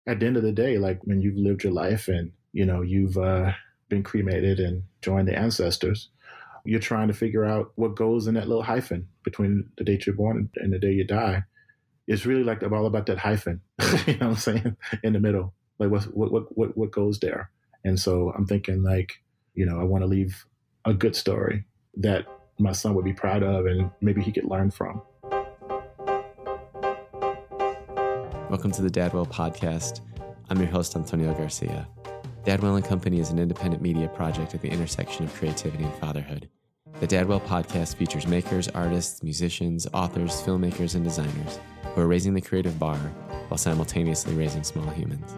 at the end of the day, like when you've lived your life and, you've been cremated and joined the ancestors, you're trying to figure out what goes in that little hyphen between the date you're born and the day you die. It's really like all about that hyphen, you know what I'm saying, in the middle. Like what goes there. And so I'm thinking like, I want to leave a good story that my son would be proud of and maybe he could learn from. Welcome to the Dadwell Podcast. I'm your host, Antonio Garcia. Dadwell & Company is an independent media project at the intersection of creativity and fatherhood. The Dadwell Podcast features makers, artists, musicians, authors, filmmakers, and designers who are raising the creative bar while simultaneously raising small humans.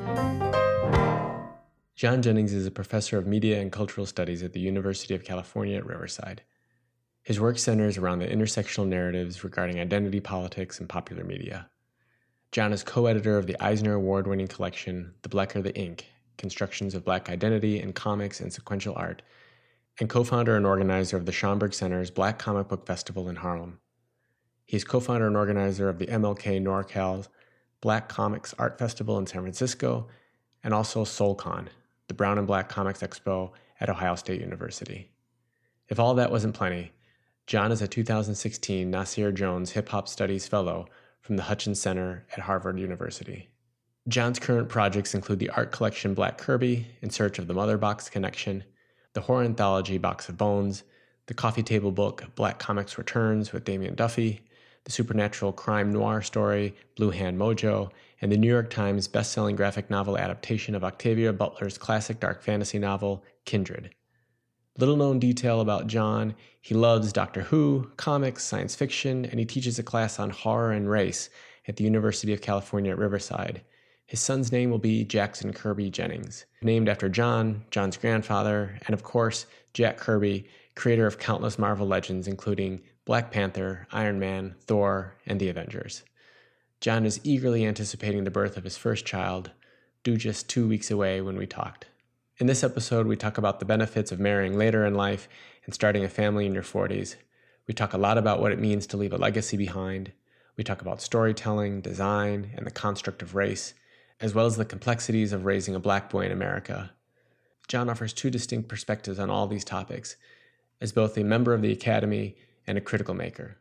John Jennings is a professor of media and cultural studies at the University of California at Riverside. His work centers around the intersectional narratives regarding identity politics and popular media. John is co-editor of the Eisner Award-winning collection, The Blacker the Ink, Constructions of Black Identity in Comics and Sequential Art, and co-founder and organizer of the Schomburg Center's Black Comic Book Festival in Harlem. He is co-founder and organizer of the MLK NorCal's Black Comics Art Festival in San Francisco, and also SoulCon, the Brown and Black Comics Expo at Ohio State University. If all that wasn't plenty, John is a 2016 Nasir Jones Hip Hop Studies Fellow from the Hutchins Center at Harvard University. John's current projects include the art collection Black Kirby, In Search of the Mother Box Connection, the horror anthology Box of Bones, the coffee table book Black Comics Returns with Damian Duffy, the supernatural crime noir story Blue Hand Mojo, and the New York Times best-selling graphic novel adaptation of Octavia Butler's classic dark fantasy novel, Kindred. Little known detail about John, he loves Doctor Who, comics, science fiction, and he teaches a class on horror and race at the University of California at Riverside. His son's name will be Jackson Kirby Jennings, named after John, John's grandfather, and of course, Jack Kirby, creator of countless Marvel legends including Black Panther, Iron Man, Thor, and the Avengers. John is eagerly anticipating the birth of his first child, due just 2 weeks away when we talked. In this episode, we talk about the benefits of marrying later in life and starting a family in your 40s. We talk a lot about what it means to leave a legacy behind. We talk about storytelling, design, and the construct of race, as well as the complexities of raising a Black boy in America. John offers two distinct perspectives on all these topics, as both a member of the Academy and a critical maker.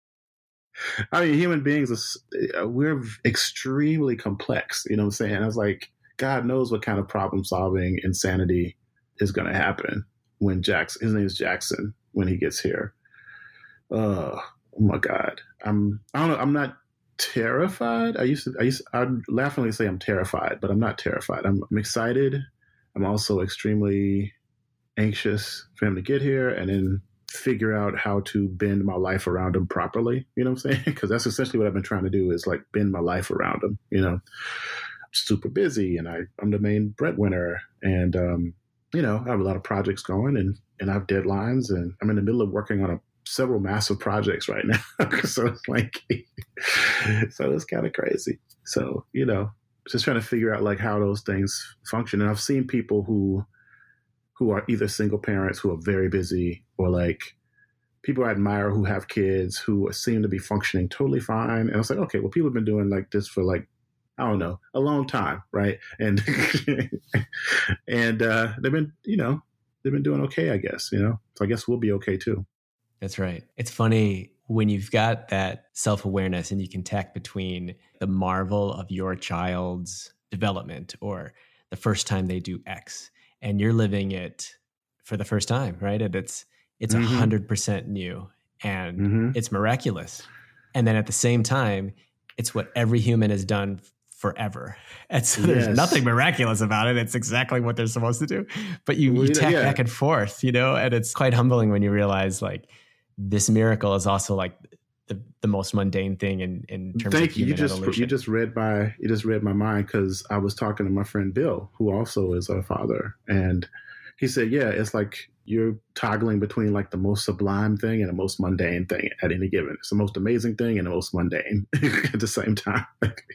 I mean, human beings, we're extremely complex, you know what I'm saying? I was like, God knows what kind of problem-solving insanity is going to happen when his name is Jackson, when he gets here. Oh my God. I don't know. I'm not terrified. I'd laughingly say I'm terrified, but I'm not terrified. I'm excited. I'm also extremely anxious for him to get here and then figure out how to bend my life around him properly. You know what I'm saying? Because that's essentially what I've been trying to do is like bend my life around him, super busy and I'm the main breadwinner and, I have a lot of projects going and I have deadlines and I'm in the middle of working on several massive projects right now. So it's like, so it's kind of crazy. So, just trying to figure out like how those things function. And I've seen people who are either single parents who are very busy or like people I admire who have kids who seem to be functioning totally fine. And I was like, okay, well, people have been doing like this for like, I don't know, a long time. Right. And, and, they've been doing okay, I guess, so I guess we'll be okay too. That's right. It's funny when you've got that self-awareness and you can tack between the marvel of your child's development or the first time they do X and you're living it for the first time, right? And it's 100% new and it's miraculous. And then at the same time, it's what every human has done forever. And so there's nothing miraculous about it. It's exactly what they're supposed to do. But you tack back and forth, and it's quite humbling when you realize like this miracle is also like the most mundane thing in terms of human evolution. You just read my mind because I was talking to my friend Bill, who also is a father. And he said, yeah, it's like you're toggling between like the most sublime thing and the most mundane thing at any given. It's the most amazing thing and the most mundane at the same time.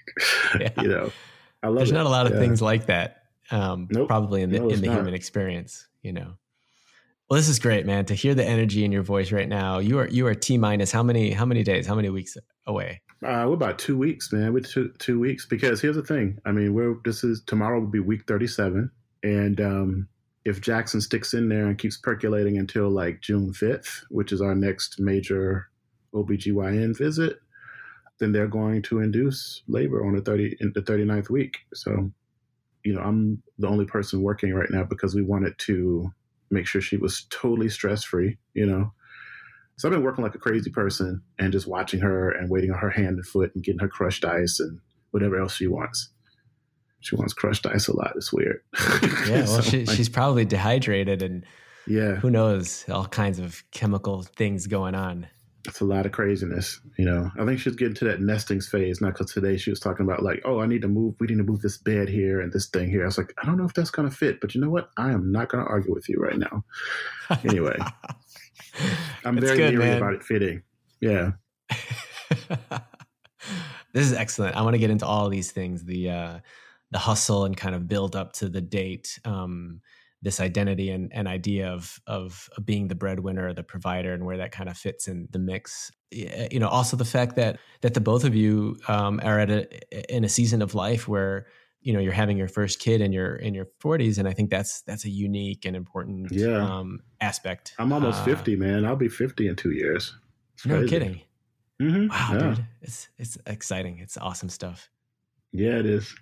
I love There's it. not a lot of things like that, probably in the human experience, Well, this is great, man. To hear the energy in your voice right now. You are T minus how many days, how many weeks away? We're about 2 weeks, man. We're 2 weeks because here's the thing. I mean, tomorrow will be week 37, and if Jackson sticks in there and keeps percolating until like June 5th, which is our next major OBGYN visit, then they're going to induce labor on the 39th week. So, I'm the only person working right now because we wanted to make sure she was totally stress-free, So I've been working like a crazy person and just watching her and waiting on her hand and foot and getting her crushed ice and whatever else she wants. She wants crushed ice a lot. It's weird. Yeah, well, she's probably dehydrated and who knows, all kinds of chemical things going on. It's a lot of craziness. I think she's getting to that nesting phase now because today she was talking about like, oh, we need to move this bed here and this thing here. I was like, I don't know if that's going to fit, but you know what? I am not going to argue with you right now. Anyway, I'm very leery about it fitting. Yeah. This is excellent. I want to get into all of these things, the hustle and kind of build up to the date, this identity and idea of being the breadwinner or the provider and where that kind of fits in the mix. Also the fact that the both of you are in a season of life where, you're having your first kid in your 40s. And I think that's a unique and important aspect. I'm almost 50, man. I'll be 50 in 2 years. No kidding. Mm-hmm. Wow, dude. It's exciting. It's awesome stuff. Yeah, it is.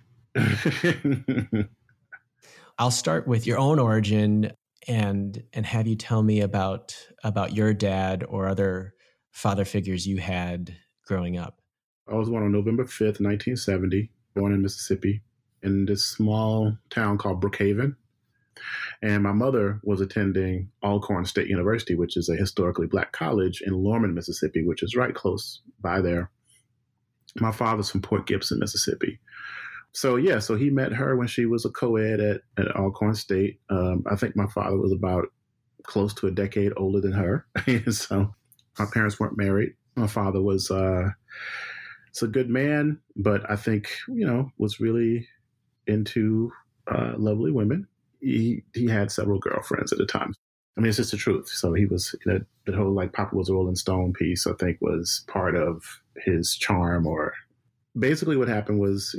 I'll start with your own origin and have you tell me about your dad or other father figures you had growing up. I was born on November 5th, 1970, born in Mississippi in this small town called Brookhaven. And my mother was attending Alcorn State University, which is a historically Black college in Lorman, Mississippi, which is right close by there. My father's from Port Gibson, Mississippi. So he met her when she was a co-ed at Alcorn State. I think my father was about close to a decade older than her. So my parents weren't married. My father was a good man, but I think, was really into lovely women. He had several girlfriends at the time. I mean, it's just the truth. So he was, that whole like Papa was a Rolling Stone piece, I think was part of his charm. Or basically what happened was,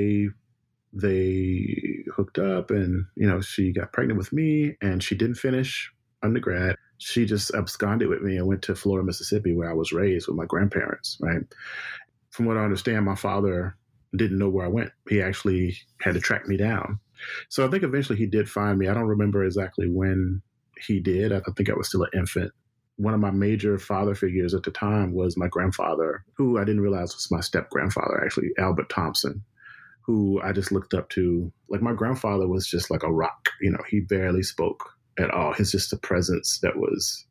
they hooked up and, she got pregnant with me and she didn't finish undergrad. She just absconded with me and went to Florida, Mississippi, where I was raised with my grandparents, right? From what I understand, my father didn't know where I went. He actually had to track me down. So I think eventually he did find me. I don't remember exactly when he did. I think I was still an infant. One of my major father figures at the time was my grandfather, who I didn't realize was my step-grandfather, actually, Albert Thompson, who I just looked up to. Like, my grandfather was just like a rock. He barely spoke at all. His just a presence that was,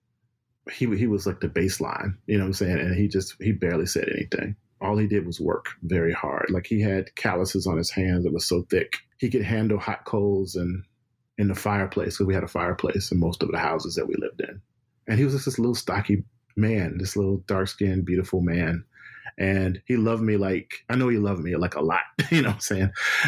he was like the baseline, you know what I'm saying? And he barely said anything. All he did was work very hard. Like, he had calluses on his hands that was so thick. He could handle hot coals and in the fireplace, because we had a fireplace in most of the houses that we lived in. And he was just this little stocky man, this little dark-skinned, beautiful man. And he loved me I know he loved me like a lot, you know what I'm saying?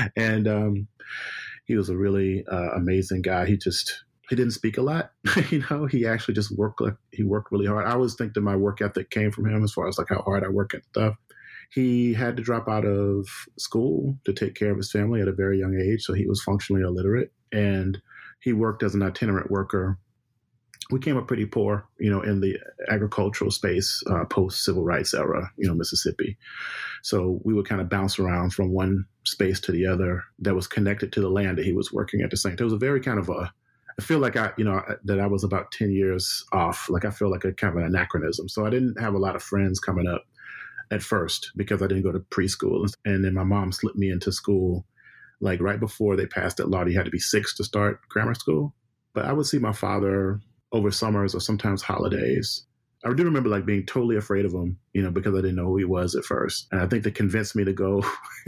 And he was a really amazing guy. He didn't speak a lot, he actually just worked he worked really hard. I always think that my work ethic came from him as far as like how hard I work at stuff. He had to drop out of school to take care of his family at a very young age. So he was functionally illiterate, and he worked as an itinerant worker. We came up pretty poor, in the agricultural space, post-civil rights era, Mississippi. So we would kind of bounce around from one space to the other that was connected to the land that he was working at the same time. It was a very kind of I feel like that I was about 10 years off. Like, I feel like a kind of an anachronism. So I didn't have a lot of friends coming up at first because I didn't go to preschool. And then my mom slipped me into school, like right before they passed that law. You had to be 6 to start grammar school. But I would see my father over summers or sometimes holidays. I do remember like being totally afraid of him, because I didn't know who he was at first. And I think they convinced me to go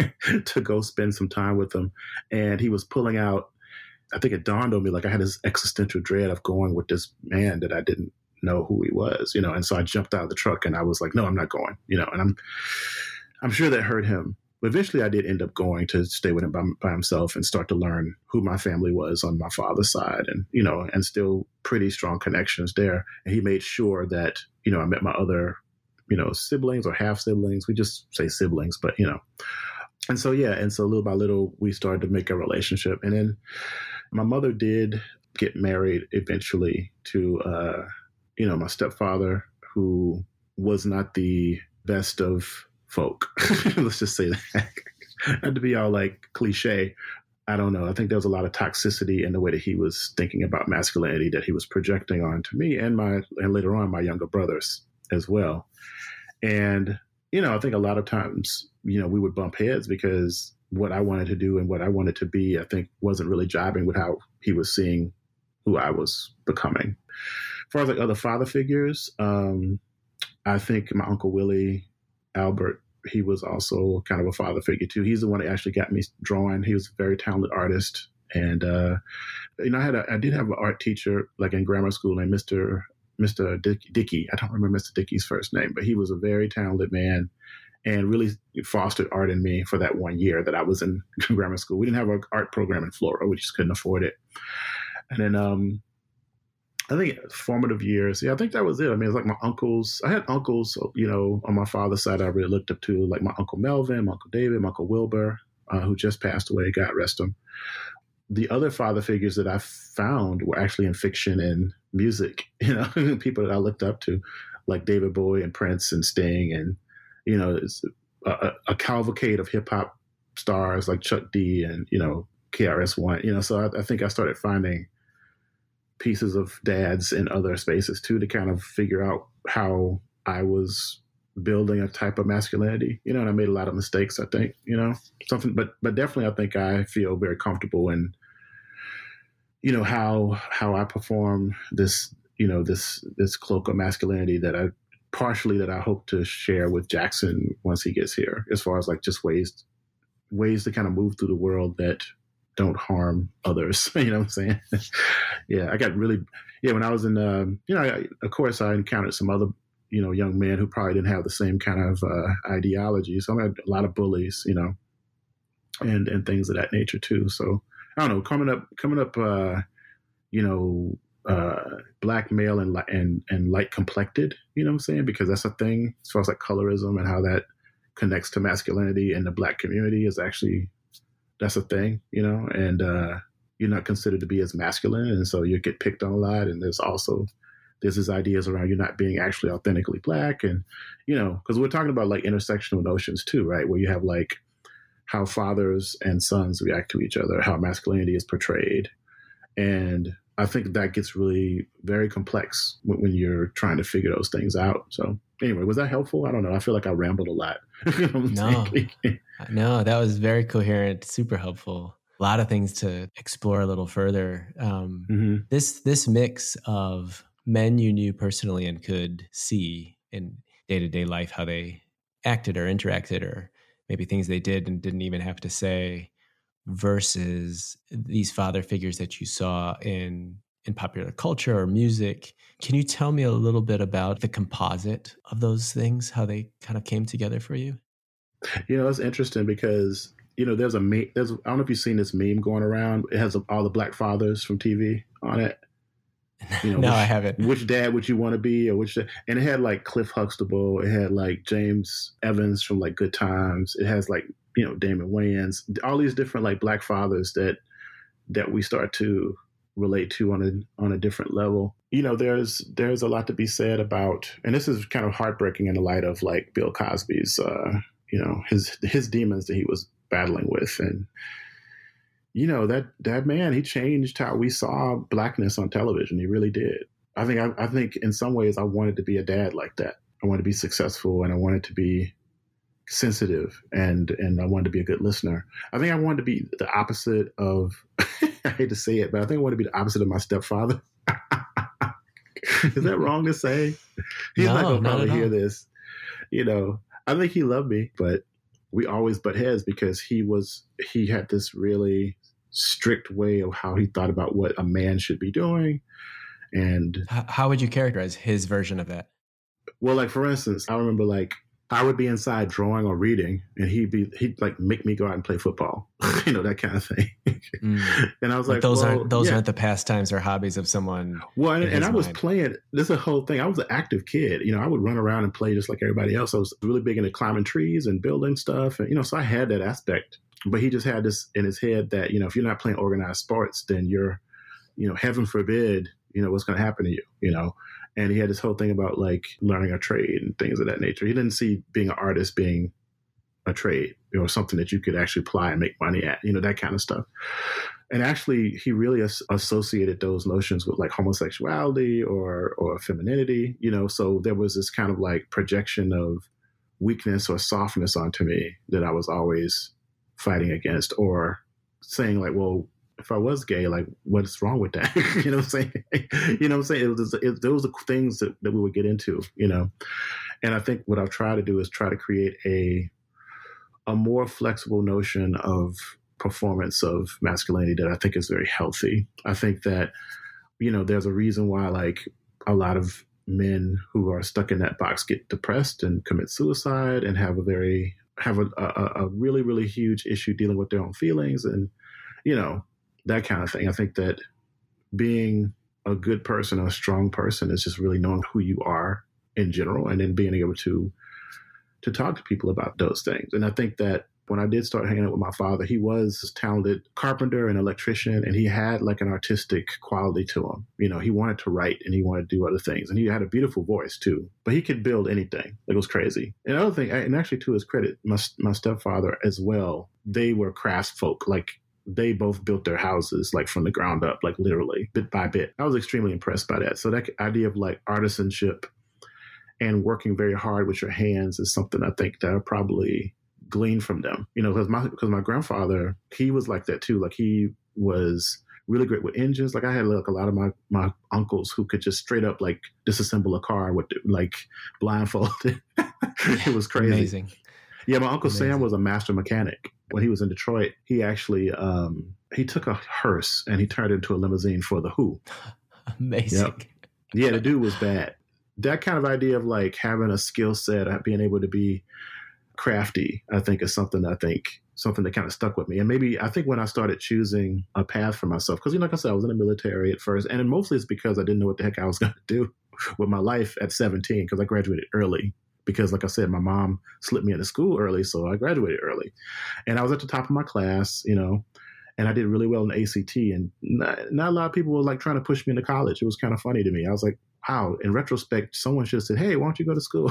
spend some time with him. And he was pulling out, I think it dawned on me, like I had this existential dread of going with this man that I didn't know who he was, and so I jumped out of the truck and I was like, no, I'm not going, and I'm sure that hurt him, But eventually I did end up going to stay with him by himself and start to learn who my family was on my father's side, and, and still pretty strong connections there. And he made sure that, I met my other, siblings or half siblings. We just say siblings, but, and so, and so little by little, we started to make a relationship. And then my mother did get married eventually to, my stepfather, who was not the best of folk. Let's just say that. Not to be all like cliche. I don't know. I think there was a lot of toxicity in the way that he was thinking about masculinity that he was projecting onto me and later on my younger brothers as well. And, I think a lot of times, we would bump heads because what I wanted to do and what I wanted to be, I think wasn't really jiving with how he was seeing who I was becoming. As far as like other father figures, I think my Uncle Willie Albert, he was also kind of a father figure too. He's the one that actually got me drawing. He was a very talented artist. And, I did have an art teacher like in grammar school named Mr. Dickey. I don't remember Mr. Dickey's first name, but he was a very talented man and really fostered art in me for that 1 year that I was in grammar school. We didn't have an art program in Florida. We just couldn't afford it. And then, I think formative years. Yeah, I think that was it. I mean, it's like my uncles. I had uncles, on my father's side I really looked up to, like my Uncle Melvin, my Uncle David, my Uncle Wilbur, who just passed away, God rest him. The other father figures that I found were actually in fiction and music, people that I looked up to, like David Bowie and Prince and Sting, and, it's a cavalcade of hip hop stars like Chuck D and, KRS-One, so I think I started finding pieces of dads in other spaces too, to kind of figure out how I was building a type of masculinity, and I made a lot of mistakes, I think, something, but definitely I think I feel very comfortable in, how I perform this, this cloak of masculinity that I hope to share with Jackson once he gets here, as far as like just ways to kind of move through the world that don't harm others. You know what I'm saying? Yeah. I got really, when I was in, of course I encountered some other, young men who probably didn't have the same kind of ideology. So I had a lot of bullies, and things of that nature too. So I don't know, coming up, black male and light complected, you know what I'm saying? Because that's a thing as far as like colorism and how that connects to masculinity in the black community is actually, that's a thing, and you're not considered to be as masculine. And so you get picked on a lot. And there's these ideas around you not being actually authentically black. And, because we're talking about like intersectional notions too, right? Where you have like how fathers and sons react to each other, how masculinity is portrayed. And I think that gets really very complex when you're trying to figure those things out. So anyway, was that helpful? I don't know. I feel like I rambled a lot. No, that was very coherent, super helpful. A lot of things to explore a little further. This mix of men you knew personally and could see in day-to-day life, how they acted or interacted, or maybe things they did and didn't even have to say, versus these father figures that you saw in popular culture or music. Can you tell me a little bit about the composite of those things, how they kind of came together for you? It's interesting because, there's I don't know if you've seen this meme going around. It has all the black fathers from TV on it. No, I haven't. Which dad would you want to be, or and it had like Cliff Huxtable. It had like James Evans from like Good Times. It has like, Damon Wayans, all these different like black fathers that we start to relate to on a different level. There's a lot to be said about, and this is kind of heartbreaking in the light of like Bill Cosby's, his demons that he was battling with. And, that man, he changed how we saw blackness on television. He really did. I think in some ways I wanted to be a dad like that. I wanted to be successful, and I wanted to be sensitive, and I wanted to be a good listener. I think I wanted to be the opposite of, I hate to say it, but I think I wanted to be the opposite of my stepfather. Is that wrong to say? He's not going to probably hear this. I think he loved me, but we always butt heads because he had this really strict way of how he thought about what a man should be doing. And how would you characterize his version of that? Well, like for instance, I remember like I would be inside drawing or reading, and he'd like make me go out and play football, that kind of thing. And I was like, those aren't the pastimes or hobbies of someone. Well, and I was playing. This is a whole thing. I was an active kid. I would run around and play just like everybody else. I was really big into climbing trees and building stuff, and so I had that aspect. But he just had this in his head that if you're not playing organized sports, then you're, heaven forbid, what's going to happen to you, And he had this whole thing about like learning a trade and things of that nature. He didn't see being an artist being a trade, something that you could actually apply and make money at, that kind of stuff. And actually, he really associated those notions with like homosexuality or femininity, So there was this kind of like projection of weakness or softness onto me that I was always fighting against, or saying like, well, if I was gay, like, what's wrong with that? You know what I'm saying? Those are things that we would get into, And I think what I've tried to do is try to create a more flexible notion of performance of masculinity that I think is very healthy. I think that, there's a reason why like a lot of men who are stuck in that box get depressed and commit suicide and have a really, really huge issue dealing with their own feelings and, that kind of thing. I think that being a good person, a strong person, is just really knowing who you are in general, and then being able to talk to people about those things. And I think that when I did start hanging out with my father, he was a talented carpenter and electrician, and he had like an artistic quality to him. He wanted to write and he wanted to do other things, and he had a beautiful voice too, but he could build anything. It was crazy. And another thing, and actually to his credit, my stepfather as well, they were craftsfolk. Like they both built their houses like from the ground up, like literally bit by bit. I was extremely impressed by that. So that idea of like artisanship and working very hard with your hands is something I think that I probably gleaned from them, because my grandfather, he was like that too. Like he was really great with engines. Like I had like a lot of my uncles who could just straight up like disassemble a car with like blindfolded. It was crazy. Amazing. Yeah, my Uncle Sam was a master mechanic. When he was in Detroit, he actually he took a hearse and he turned it into a limousine for the Who. Amazing. Yep. Yeah, the dude was bad. That kind of idea of like having a skill set, being able to be crafty, I think is something that kind of stuck with me. And maybe I think when I started choosing a path for myself, because like I said, I was in the military at first, and mostly it's because I didn't know what the heck I was going to do with my life at 17, because I graduated early. Because like I said, my mom slipped me into school early, so I graduated early. And I was at the top of my class, and I did really well in the ACT. And not a lot of people were like trying to push me into college. It was kind of funny to me. I was like, wow, in retrospect, someone should have said, hey, why don't you go to school?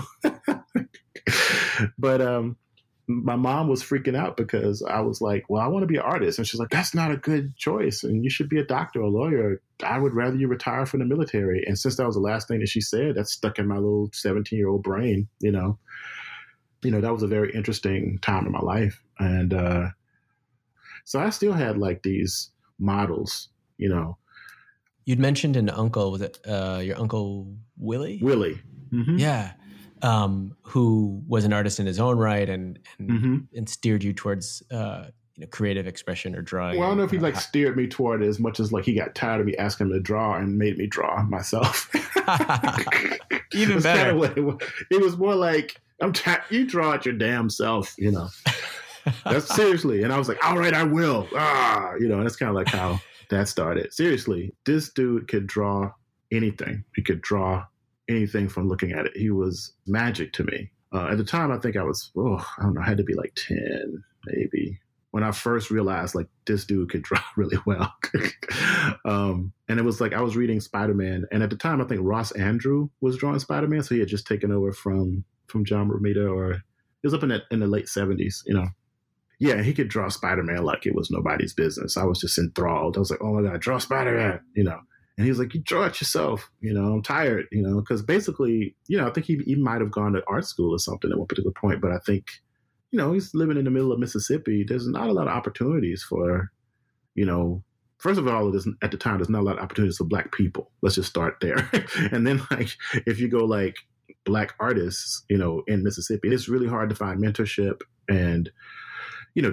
But my mom was freaking out because I was like, well, I want to be an artist. And she's like, that's not a good choice. And you should be a doctor or a lawyer. I would rather you retire from the military. And since that was the last thing that she said, that stuck in my little 17-year-old brain, that was a very interesting time in my life. And so I still had like these models, You'd mentioned an uncle. Was it your Uncle Willie? Willie. Mm-hmm. Yeah. Who was an artist in his own right and steered you towards creative expression or drawing. Well, I don't know if he like steered me toward it as much as like he got tired of me asking him to draw and made me draw myself. Even better. It was more like, I'm tired. You draw it your damn self, That's seriously. And I was like, all right, I will. And that's kind of like how that started. Seriously, this dude could draw anything. He could draw anything from looking at it. He was magic to me. At the time, I think I was, I don't know, I had to be like 10, maybe, when I first realized like this dude could draw really well. And it was like I was reading Spider-Man. And at the time, I think Ross Andru was drawing Spider-Man. So he had just taken over from John Romita, or it was up in the late 70s, Yeah, he could draw Spider-Man like it was nobody's business. I was just enthralled. I was like, oh my God, draw Spider-Man, And he was like, you draw it yourself. I'm tired, because basically, I think he might have gone to art school or something at one particular point. But I think, he's living in the middle of Mississippi. There's not a lot of opportunities for, first of all, at the time, there's not a lot of opportunities for Black people. Let's just start there. And then like, if you go like Black artists, in Mississippi, it's really hard to find mentorship and,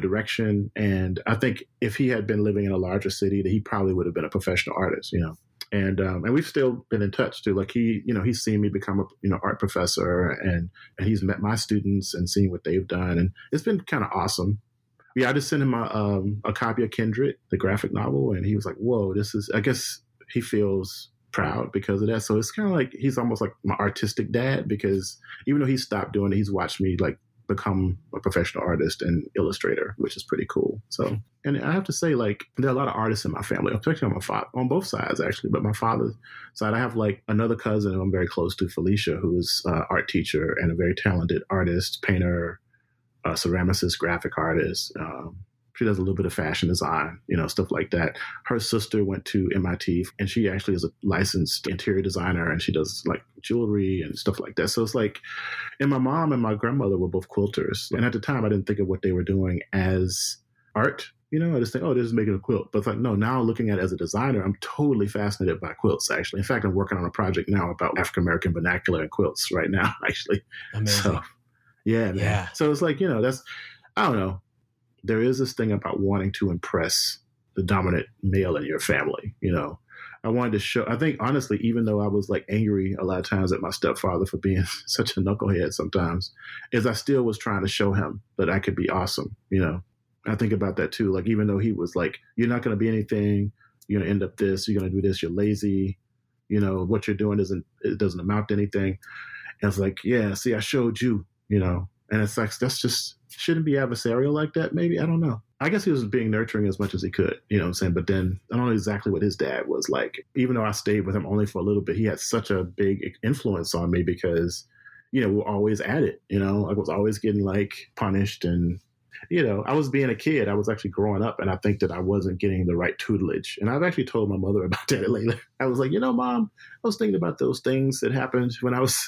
direction. And I think if he had been living in a larger city, that he probably would have been a professional artist, And we've still been in touch too. Like he's seen me become a art professor, and he's met my students and seen what they've done, and it's been kind of awesome. Yeah, I just sent him a copy of Kindred, the graphic novel, and he was like, "Whoa, this is." I guess he feels proud because of that. So it's kind of like he's almost like my artistic dad, because even though he stopped doing it, he's watched me like become a professional artist and illustrator, which is pretty cool. So, and I have to say, like, there are a lot of artists in my family, especially on my father, on both sides actually. But my father's side, I have like another cousin who I'm very close to, Felicia, who is an art teacher and a very talented artist, painter, ceramicist, graphic artist. She does a little bit of fashion design, stuff like that. Her sister went to MIT, and she actually is a licensed interior designer, and she does like jewelry and stuff like that. So it's like, and my mom and my grandmother were both quilters. And at the time, I didn't think of what they were doing as art. I just think, oh, they're just making a quilt. But it's like, no, now looking at it as a designer, I'm totally fascinated by quilts, actually. In fact, I'm working on a project now about African-American vernacular and quilts right now, actually. Amazing. So, yeah, man. Yeah. So it's like, that's, I don't know. There is this thing about wanting to impress the dominant male in your family. I wanted to show, I think, honestly, even though I was like angry a lot of times at my stepfather for being such a knucklehead sometimes, is I still was trying to show him that I could be awesome. I think about that too. Like, even though he was like, you're not going to be anything, you're going to end up this, you're going to do this, you're lazy, what you're doing doesn't amount to anything. And it's like, yeah, see, I showed you, and it's like, that's just, shouldn't be adversarial like that, maybe. I don't know. I guess he was being nurturing as much as he could, you know what I'm saying? But then I don't know exactly what his dad was like. Even though I stayed with him only for a little bit, he had such a big influence on me because, we're always at it, I was always getting like punished, and, I was being a kid. I was actually growing up, and I think that I wasn't getting the right tutelage. And I've actually told my mother about that lately. I was like, Mom, I was thinking about those things that happened when I was,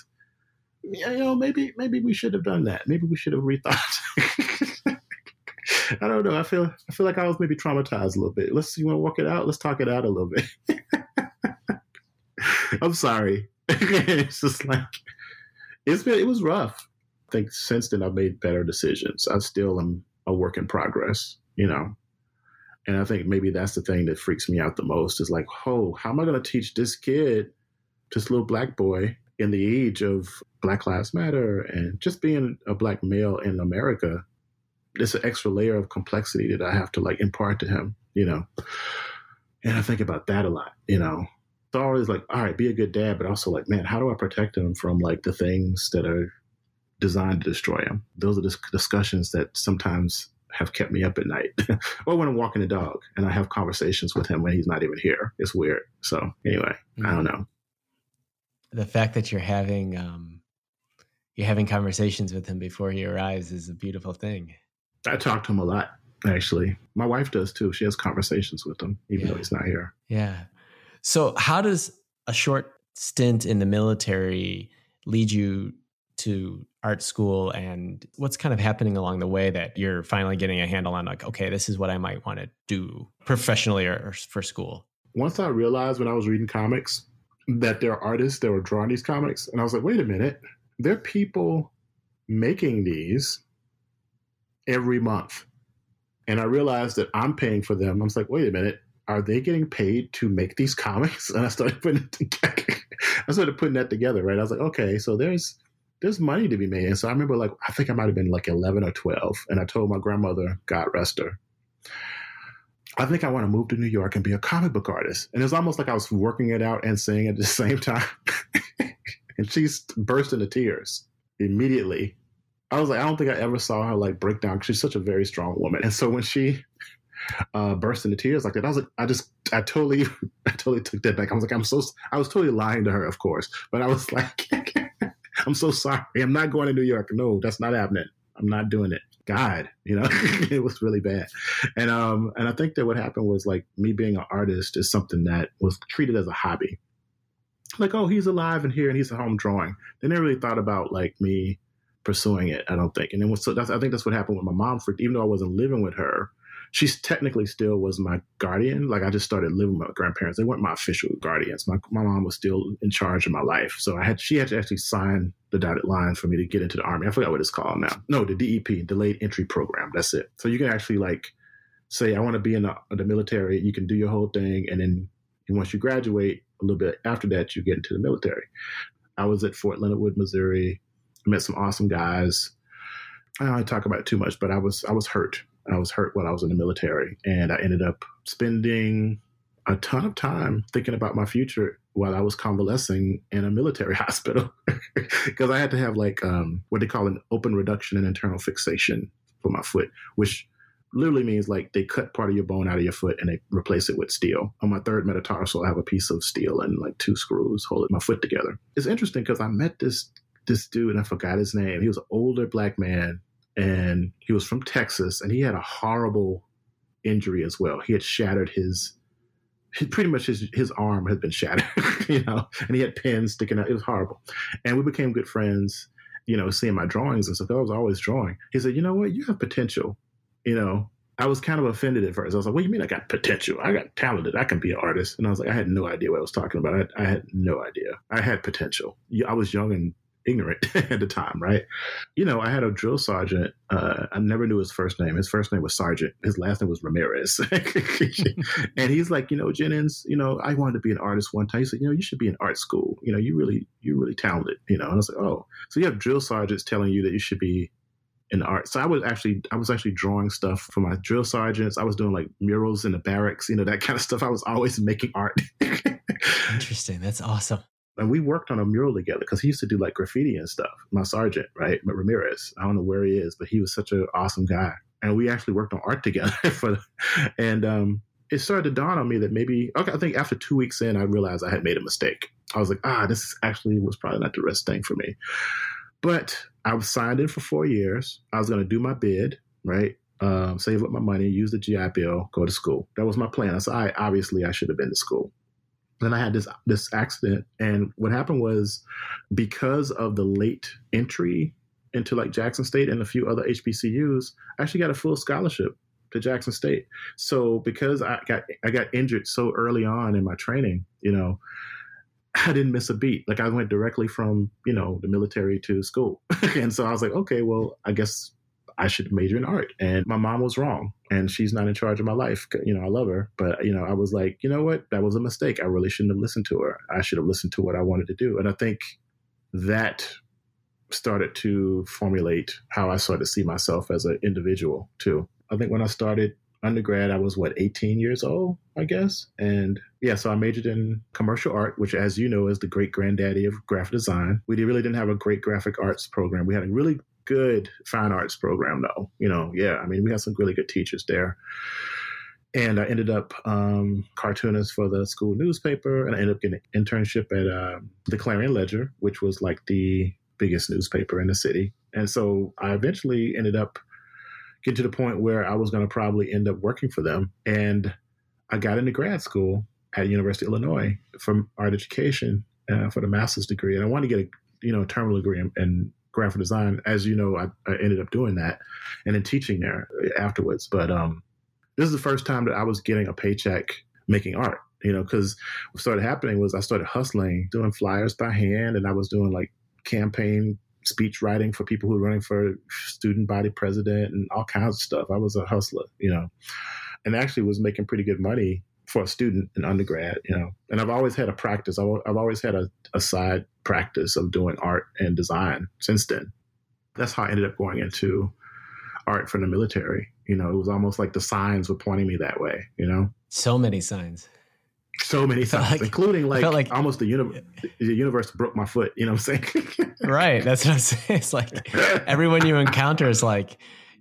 maybe we should have done that. Maybe we should have rethought. I don't know. I feel like I was maybe traumatized a little bit. You want to work it out? Let's talk it out a little bit. I'm sorry. It's just like, it was rough. I think since then I've made better decisions. I still am a work in progress, And I think maybe that's the thing that freaks me out the most is like, how am I going to teach this kid, this little black boy in the age of Black Lives Matter and just being a black male in America? There's an extra layer of complexity that I have to like impart to him, And I think about that a lot, It's always like, all right, be a good dad, but also like, man, how do I protect him from like the things that are designed to destroy him? Those are the discussions that sometimes have kept me up at night. Or when I'm walking the dog and I have conversations with him when he's not even here. It's weird. So anyway, I don't know. The fact that you're having conversations with him before he arrives is a beautiful thing. I talk to him a lot, actually. My wife does too. She has conversations with him, even though he's not here. Yeah. So how does a short stint in the military lead you to art school, and what's kind of happening along the way that you're finally getting a handle on, like, okay, this is what I might want to do professionally or for school? Once I realized when I was reading comics that there are artists that were drawing these comics, and I was like, wait a minute, there are people making these every month. And I realized that I'm paying for them. I was like, wait a minute, are they getting paid to make these comics? And I started putting it together. That together, right? I was like, okay, so there's money to be made. And so I remember, like, I think I might have been like 11 or 12. And I told my grandmother, God rest her, I think I want to move to New York and be a comic book artist. And it was almost like I was working it out and saying it at the same time. And she burst into tears immediately. I was like, I don't think I ever saw her like break down, because she's such a very strong woman. And so when she burst into tears like that, I was like, I totally took that back. I was like, I was totally lying to her, of course. But I was like, I'm so sorry. I'm not going to New York. No, that's not happening. I'm not doing it. God, it was really bad. And I think that what happened was, like, me being an artist is something that was treated as a hobby. Like, oh, he's alive and here and he's at home drawing. They never really thought about like me pursuing it, I don't think. And then I think that's what happened with my mom. Even though I wasn't living with her, she technically still was my guardian. Like, I just started living with my grandparents. They weren't my official guardians. My mom was still in charge of my life. So she had to actually sign the dotted line for me to get into the Army. I forgot what it's called now. No, the DEP, Delayed Entry Program. That's it. So you can actually like say, I want to be in the military. You can do your whole thing. And then once you graduate, a little bit after that, you get into the military. I was at Fort Leonard Wood, Missouri. I met some awesome guys. I don't talk about it too much, but I was hurt. I was hurt while I was in the military, and I ended up spending a ton of time thinking about my future while I was convalescing in a military hospital because I had to have like what they call an open reduction and internal fixation for my foot, which literally means like they cut part of your bone out of your foot and they replace it with steel. On my third metatarsal, I have a piece of steel and like 2 screws holding my foot together. It's interesting because I met this dude, and I forgot his name. He was an older Black man, and he was from Texas, and he had a horrible injury as well. He had shattered his arm had been shattered, and he had pins sticking out. It was horrible. And we became good friends, seeing my drawings and stuff. I was always drawing. He said, you know what? You have potential. I was kind of offended at first. I was like, what do you mean I got potential? I got talented. I can be an artist. And I was like, I had no idea what I was talking about. I had no idea. I had potential. I was young and ignorant at the time, right? I had a drill sergeant. I never knew his first name. His first name was Sergeant. His last name was Ramirez. And he's like, Jennings, I wanted to be an artist one time. He said, you should be in art school. You're really talented, And I was like, oh, so you have drill sergeants telling you that you should be in art. So I was actually drawing stuff for my drill sergeants. I was doing like murals in the barracks, that kind of stuff. I was always making art. Interesting. That's awesome. And we worked on a mural together because he used to do like graffiti and stuff. My sergeant, right? Ramirez. I don't know where he is, but he was such an awesome guy. And we actually worked on art together. It started to dawn on me that maybe, I think after 2 weeks in, I realized I had made a mistake. I was like, this actually was probably not the best thing for me. But I was signed in for 4 years. I was going to do my bid, right? Save up my money, use the GI Bill, go to school. That was my plan. I said, obviously I should have been to school. Then I had this accident. And what happened was, because of the late entry into like Jackson State and a few other HBCUs, I actually got a full scholarship to Jackson State. So because I got injured so early on in my training, I didn't miss a beat. Like I went directly from, the military to school. And so I was like, okay, well, I guess I should major in art. And my mom was wrong, and she's not in charge of my life. I love her. But, I was like, you know what? That was a mistake. I really shouldn't have listened to her. I should have listened to what I wanted to do. And I think that started to formulate how I started to see myself as an individual too. I think when I started undergrad, I was 18 years old, I guess. And so I majored in commercial art, which, as you know, is the great granddaddy of graphic design. We really didn't have a great graphic arts program. We had a really good fine arts program though. We had some really good teachers there. And I ended up cartoonist for the school newspaper, and I ended up getting an internship at the Clarion Ledger, which was like the biggest newspaper in the city. And so I eventually ended up getting to the point where I was going to probably end up working for them. And I got into grad school at University of Illinois for art education for the master's degree. And I wanted to get a terminal degree in graphic design. As you know, I ended up doing that and then teaching there afterwards. But this is the first time that I was getting a paycheck making art, because what started happening was I started hustling, doing flyers by hand, and I was doing like campaign speech writing for people who were running for student body president and all kinds of stuff. I was a hustler, and actually was making pretty good money for a student in undergrad, and I've always had a practice. I've always had a side practice of doing art and design since then. That's how I ended up going into art for the military. It was almost like the signs were pointing me that way, So many signs. So many signs, including like almost the universe broke my foot. You know what I'm saying? Right. That's what I'm saying. It's like everyone you encounter is like,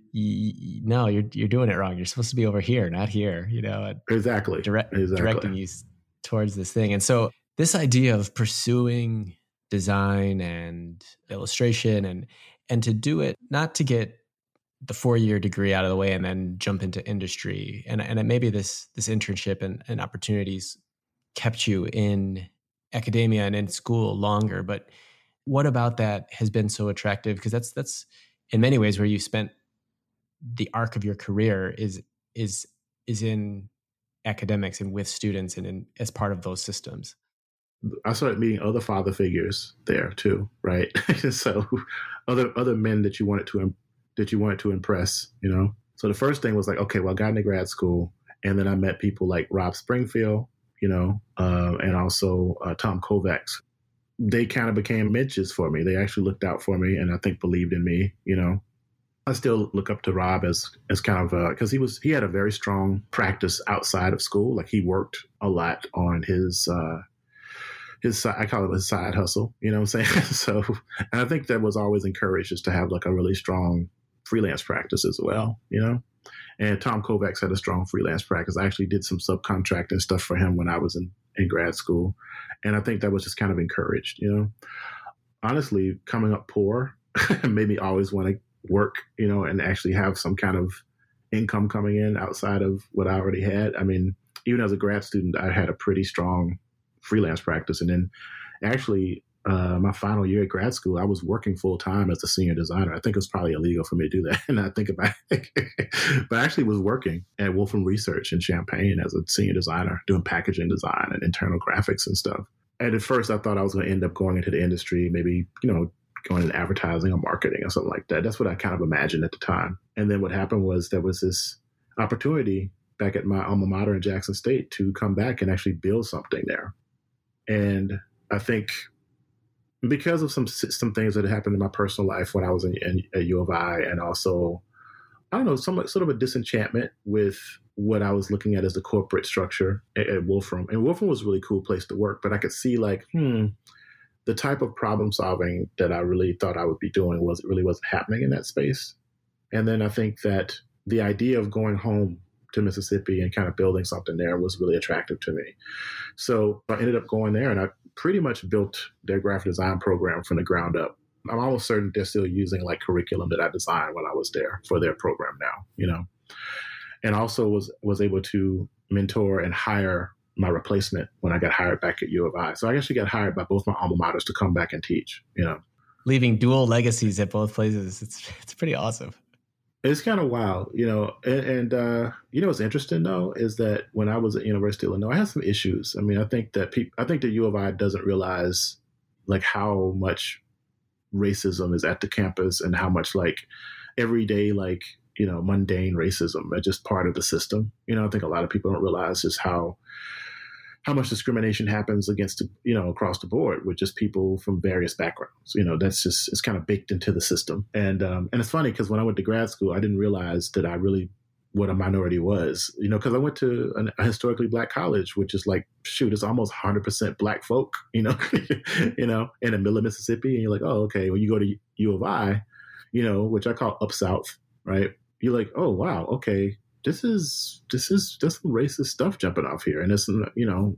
no, you're doing it wrong. You're supposed to be over here, not here. Exactly. Directing you towards this thing. And so this idea of pursuing design and illustration and to do it, not to get the 4-year degree out of the way and then jump into industry. And maybe this internship and opportunities kept you in academia and in school longer. But what about that has been so attractive? Because that's in many ways where you spent the arc of your career is in academics and with students and as part of those systems. I started meeting other father figures there too, right? So other men that you wanted to impress, So the first thing was like, okay, well, I got into grad school, and then I met people like Rob Springfield, and also Tom Kovacs. They kind of became mentors for me. They actually looked out for me and I think believed in me. I still look up to Rob as kind of because he had a very strong practice outside of school. Like he worked a lot on his I call it his side hustle. You know what I'm saying? So, and I think that was always encouraged, is to have like a really strong freelance practice as well. And Tom Kovacs had a strong freelance practice. I actually did some subcontracting stuff for him when I was in grad school, and I think that was just kind of encouraged. Honestly, coming up poor made me always want to work, and actually have some kind of income coming in outside of what I already had. I mean, even as a grad student, I had a pretty strong freelance practice. And then actually my final year at grad school, I was working full time as a senior designer. I think it was probably illegal for me to do that. And I think about it, but I actually was working at Wolfram Research in Champaign as a senior designer, doing packaging design and internal graphics and stuff. And at first I thought I was going to end up going into the industry, maybe, going into advertising or marketing or something like that. That's what I kind of imagined at the time. And then what happened was there was this opportunity back at my alma mater in Jackson State to come back and actually build something there. And I think because of some things that happened in my personal life when I was at U of I, and also, I don't know, sort of a disenchantment with what I was looking at as the corporate structure at Wolfram. And Wolfram was a really cool place to work, but I could see like, the type of problem solving that I really thought I would be doing wasn't happening in that space. And then I think that the idea of going home to Mississippi and kind of building something there was really attractive to me. So I ended up going there, and I pretty much built their graphic design program from the ground up. I'm almost certain they're still using like curriculum that I designed when I was there for their program now, and also was able to mentor and hire my replacement when I got hired back at U of I. So I actually got hired by both my alma maters to come back and teach, Leaving dual legacies at both places. It's pretty awesome. It's kind of wild, and what's interesting though is that when I was at University of Illinois, I had some issues. I mean, I think that the U of I doesn't realize like how much racism is at the campus and how much like everyday, like, mundane racism are just part of the system. I think a lot of people don't realize just how much discrimination happens against, across the board with just people from various backgrounds. That's just, it's kind of baked into the system. And it's funny because when I went to grad school, I didn't realize that I really, what a minority was, because I went to a historically Black college, which is like, it's almost 100% Black folk, in the middle of Mississippi. And you're like, oh, okay. When you go to U of I, which I call up South, right? You're like, oh, wow, okay. This is just some racist stuff jumping off here. And it's, and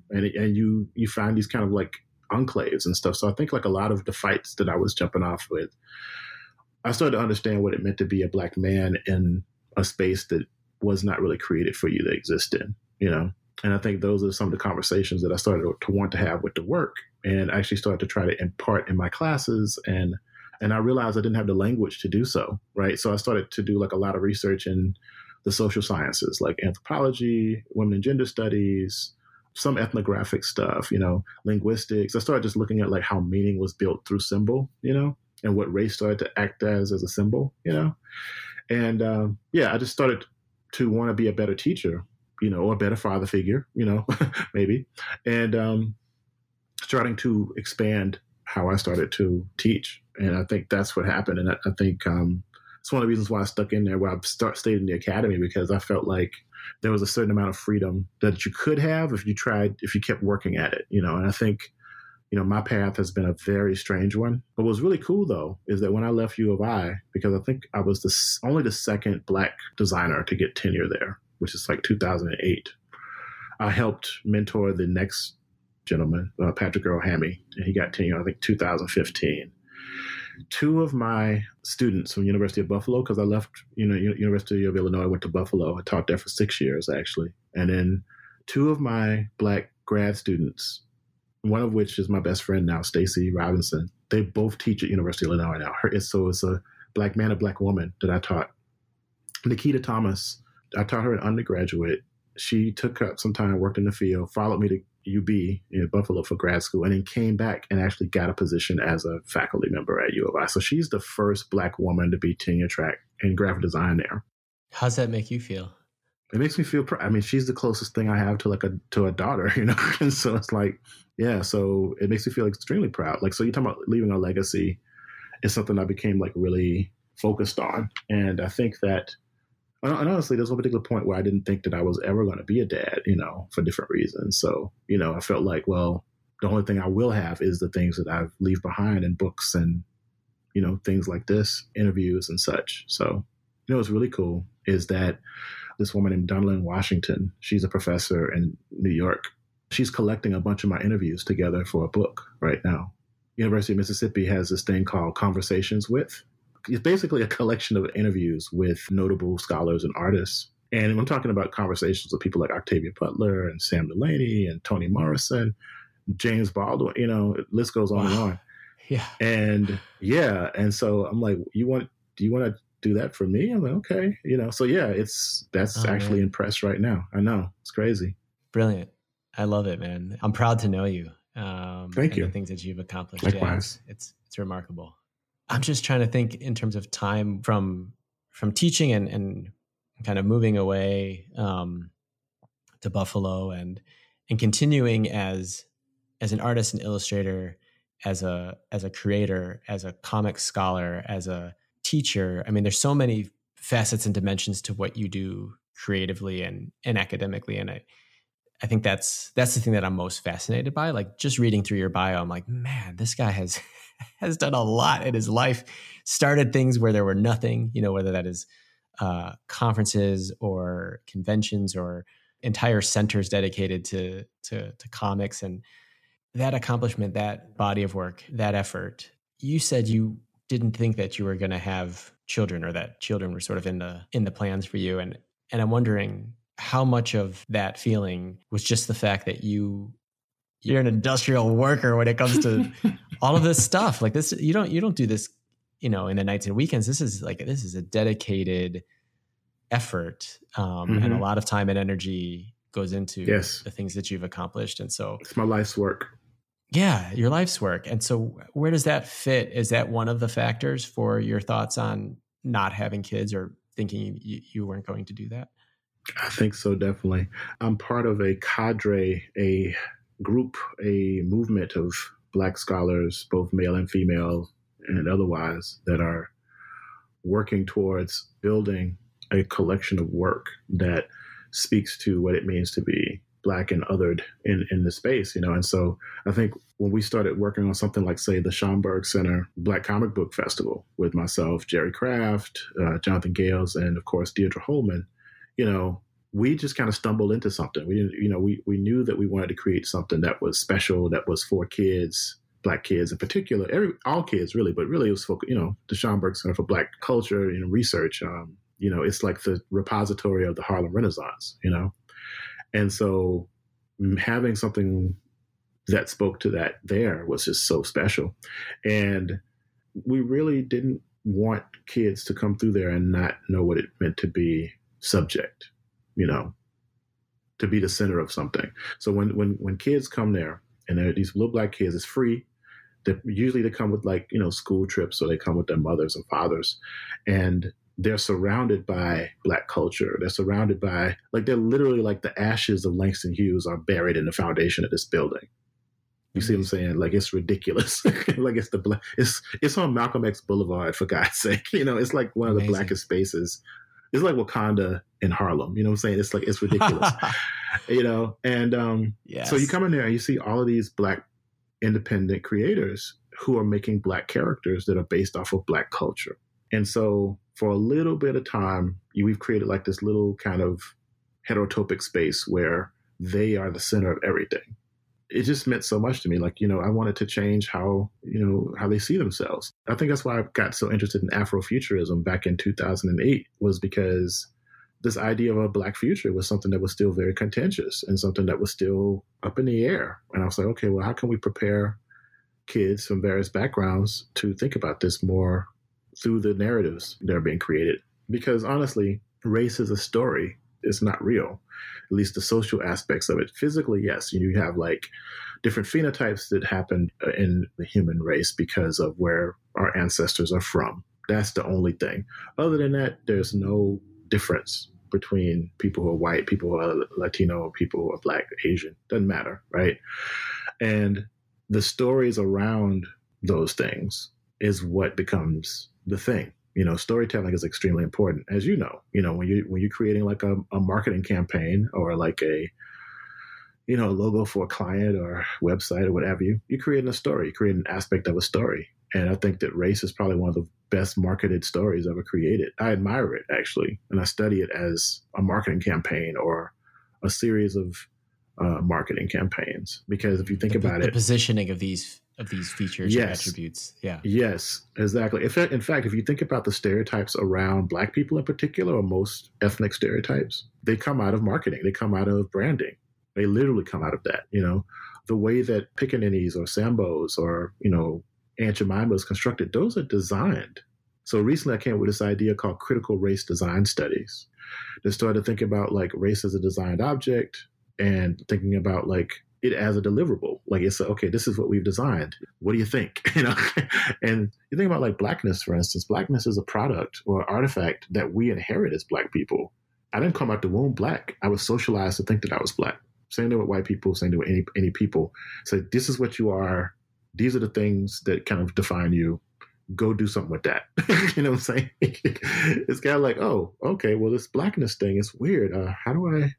you find these kind of like enclaves and stuff. So I think like a lot of the fights that I was jumping off with, I started to understand what it meant to be a Black man in a space that was not really created for you to exist in, And I think those are some of the conversations that I started to want to have with the work, and I actually started to try to impart in my classes. And I realized I didn't have the language to do so, right? So I started to do like a lot of research in the social sciences, like anthropology, women and gender studies, some ethnographic stuff, linguistics. I started just looking at like how meaning was built through symbol, and what race started to act as a symbol, And I just started to want to be a better teacher, or a better father figure, maybe. And starting to expand how I started to teach. And I think that's what happened. And I think it's one of the reasons why I stuck in there, where I stayed in the academy, because I felt like there was a certain amount of freedom that you could have if you kept working at it, And I think, my path has been a very strange one. But what was really cool, though, is that when I left U of I, because I think I was only the second Black designer to get tenure there, which is like 2008, I helped mentor the next gentleman, Patrick Earl Hammy, and he got tenure, I think, 2015. Two of my students from University of Buffalo, because I left, University of Illinois, I went to Buffalo. I taught there for 6 years, actually. And then two of my Black grad students, one of which is my best friend now, Stacy Robinson, they both teach at University of Illinois now. So it's a Black man, a Black woman that I taught. Nikita Thomas, I taught her an undergraduate. She took up some time, worked in the field, followed me to UB in Buffalo for grad school, and then came back and actually got a position as a faculty member at U of I. So she's the first Black woman to be tenure track in graphic design there. How's that make you feel? it makes me feel, I mean, she's the closest thing I have to to a daughter, you know? And so it's like, yeah, so it makes me feel extremely proud. Like, so you're talking about leaving a legacy is something I became like really focused on. And I think that, and honestly, there's one particular point where I didn't think that I was ever going to be a dad, you know, for different reasons. So, you know, I felt like, well, the only thing I will have is the things that I've leave behind in books and, you know, things like this, interviews and such. So, you know, what's really cool is that this woman named Donalyn Washington, she's a professor in New York. She's collecting a bunch of my interviews together for a book right now. University of Mississippi has this thing called Conversations With. It's basically a collection of interviews with notable scholars and artists. And I'm talking about conversations with people like Octavia Butler and Sam Delaney and Toni Morrison, James Baldwin, you know, the list goes on and on. Yeah. And yeah. And so I'm like, do you want to do that for me? I'm like, okay. You know, so yeah, that's actually in press right now. I know. It's crazy. Brilliant. I love it, man. I'm proud to know you. Thank you. The things that you've accomplished. Likewise. Yeah, it's remarkable. I'm just trying to think in terms of time from teaching and kind of moving away to Buffalo and continuing as an artist and illustrator, as a creator, as a comic scholar, as a teacher. I mean, there's so many facets and dimensions to what you do creatively and academically. And I think that's the thing that I'm most fascinated by. Like, just reading through your bio, I'm like, man, this guy has done a lot in his life. Started things where there were nothing, you know, whether that is conferences or conventions or entire centers dedicated to comics. And that accomplishment, that body of work, that effort. You said you didn't think that you were going to have children, or that children were sort of in the plans for you. And I'm wondering how much of that feeling was just the fact that you're an industrial worker when it comes to all of this stuff. Like this, you don't do this, you know, in the nights and weekends. This is a dedicated effort, and a lot of time and energy goes into the things that you've accomplished. And so it's my life's work. Yeah, your life's work. And so where does that fit? Is that one of the factors for your thoughts on not having kids, or thinking you weren't going to do that? I think so, definitely. I'm part of a cadre, a group, a movement of Black scholars, both male and female and otherwise, that are working towards building a collection of work that speaks to what it means to be Black and othered in the space, you know. And so I think when we started working on something like, say, the Schomburg Center Black Comic Book Festival with myself, Jerry Craft, Jonathan Gales, and of course, Deirdre Holman, you know, we just kind of stumbled into something. We didn't, you know, we knew that we wanted to create something that was special, that was for kids, Black kids in particular, all kids really, but really it was for, you know, the Schomburg Center for Black Culture and Research. You know, it's like the repository of the Harlem Renaissance, you know? And so having something that spoke to that there was just so special. And we really didn't want kids to come through there and not know what it meant to be subject, you know, to be the center of something. So when kids come there, and they're these little Black kids, it's free. Usually they come with, like, you know, school trips, or they come with their mothers and fathers, and they're surrounded by Black culture. They're surrounded by, like, they're literally like the ashes of Langston Hughes are buried in the foundation of this building. You see what I'm saying? Like, it's ridiculous. Like, it's on Malcolm X Boulevard, for God's sake. You know, it's like one of the blackest spaces. It's like Wakanda in Harlem. You know what I'm saying? It's like, it's ridiculous. You know, and so you come in there and you see all of these Black independent creators who are making Black characters that are based off of Black culture. And so for a little bit of time, we've created like this little kind of heterotopic space where they are the center of everything. It just meant so much to me. Like, you know, I wanted to change how, you know, how they see themselves. I think that's why I got so interested in Afrofuturism back in 2008, was because this idea of a Black future was something that was still very contentious and something that was still up in the air. And I was like, okay, well, how can we prepare kids from various backgrounds to think about this more through the narratives that are being created? Because honestly, race is a story. It's not real, at least the social aspects of it. Physically, yes, you have like different phenotypes that happen in the human race because of where our ancestors are from. That's the only thing. Other than that, there's no difference between people who are white, people who are Latino, people who are Black, Asian. Doesn't matter, right? And the stories around those things is what becomes the thing. Storytelling is extremely important, as you know. When you're creating like a marketing campaign or like a logo for a client or website or whatever, you're creating a story, you create an aspect of a story. And I think that race is probably one of the best marketed stories ever created. I admire it, actually, and I study it as a marketing campaign or a series of marketing campaigns. Because if you think about the it, positioning of these features and attributes. Yeah. Yes, exactly. In fact, if you think about the stereotypes around Black people in particular, or most ethnic stereotypes, they come out of marketing. They come out of branding. They literally come out of that. The way that pickaninnies or Sambos or, Aunt Jemima is constructed, those are designed. So recently I came up with this idea called critical race design studies. They started to think about like race as a designed object and thinking about like it as a deliverable. Like it's okay, this is what we've designed. What do you think? And you think about like Blackness, for instance. Blackness is a product or artifact that we inherit as Black people. I didn't come out the womb Black. I was socialized to think that I was Black. Same thing with white people, same thing with any people. So this is what you are. These are the things that kind of define you. Go do something with that. You know what I'm saying? It's kind of like, oh, okay, well, this Blackness thing is weird. How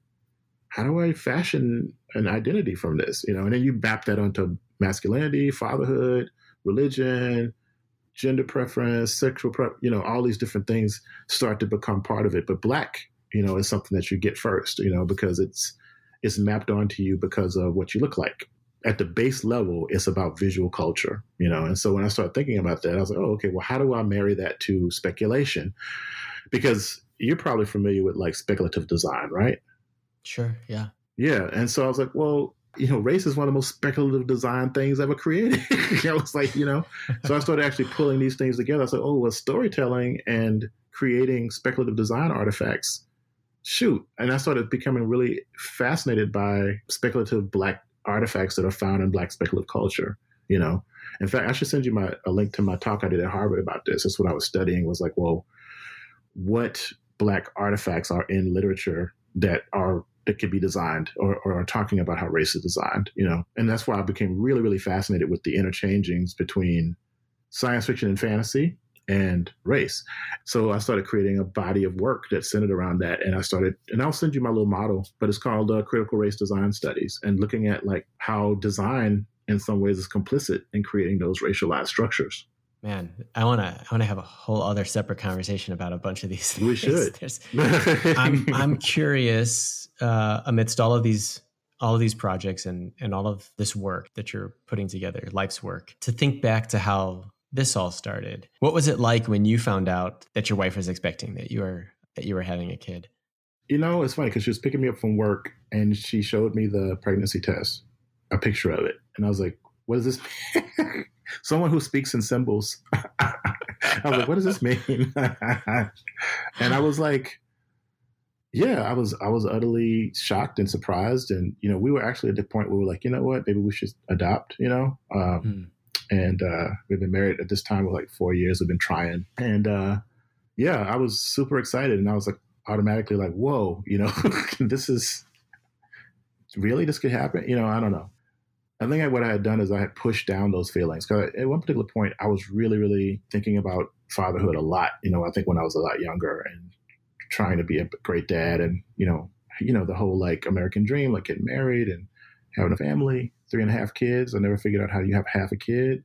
do I fashion an identity from this? And then you map that onto masculinity, fatherhood, religion, gender preference, sexual all these different things start to become part of it. But Black, is something that you get first, because it's mapped onto you because of what you look like. At the base level, it's about visual culture, And so when I started thinking about that, I was like, oh, okay, well, how do I marry that to speculation? Because you're probably familiar with like speculative design, right? Sure. Yeah. Yeah. And so I was like, well, race is one of the most speculative design things ever created. I was like, so I started actually pulling these things together. I said, oh, well, storytelling and creating speculative design artifacts. Shoot. And I started becoming really fascinated by speculative Black artifacts that are found in Black speculative culture. In fact, I should send you a link to my talk I did at Harvard about this. That's what I was studying, was like, well, what Black artifacts are in literature that could be designed or are talking about how race is designed, And that's why I became really, really fascinated with the interchangings between science fiction and fantasy and race. So I started creating a body of work that's centered around that. And I'll send you my little model, but it's called Critical Race Design Studies, and looking at like how design in some ways is complicit in creating those racialized structures. Man, I want to have a whole other separate conversation about a bunch of these things. We should. I'm curious, amidst all of these projects and all of this work that you're putting together, life's work, to think back to how this all started. What was it like when you found out that your wife was expecting, that you were having a kid? It's funny because she was picking me up from work and she showed me the pregnancy test, a picture of it. And I was like, what does this mean? Someone who speaks in symbols. I was like, what does this mean? And I was like, yeah, I was utterly shocked and surprised. And, we were actually at the point where we were like, you know what, maybe we should adopt, And we've been married at this time for like 4 years. We've been trying. And I was super excited. And I was like automatically like, whoa, this could happen. I don't know. I think what I had done is I had pushed down those feelings. Because at one particular point, I was really, really thinking about fatherhood a lot. I think when I was a lot younger and trying to be a great dad and, the whole like American dream, like getting married and having a family, 3.5 kids. I never figured out how you have half a kid,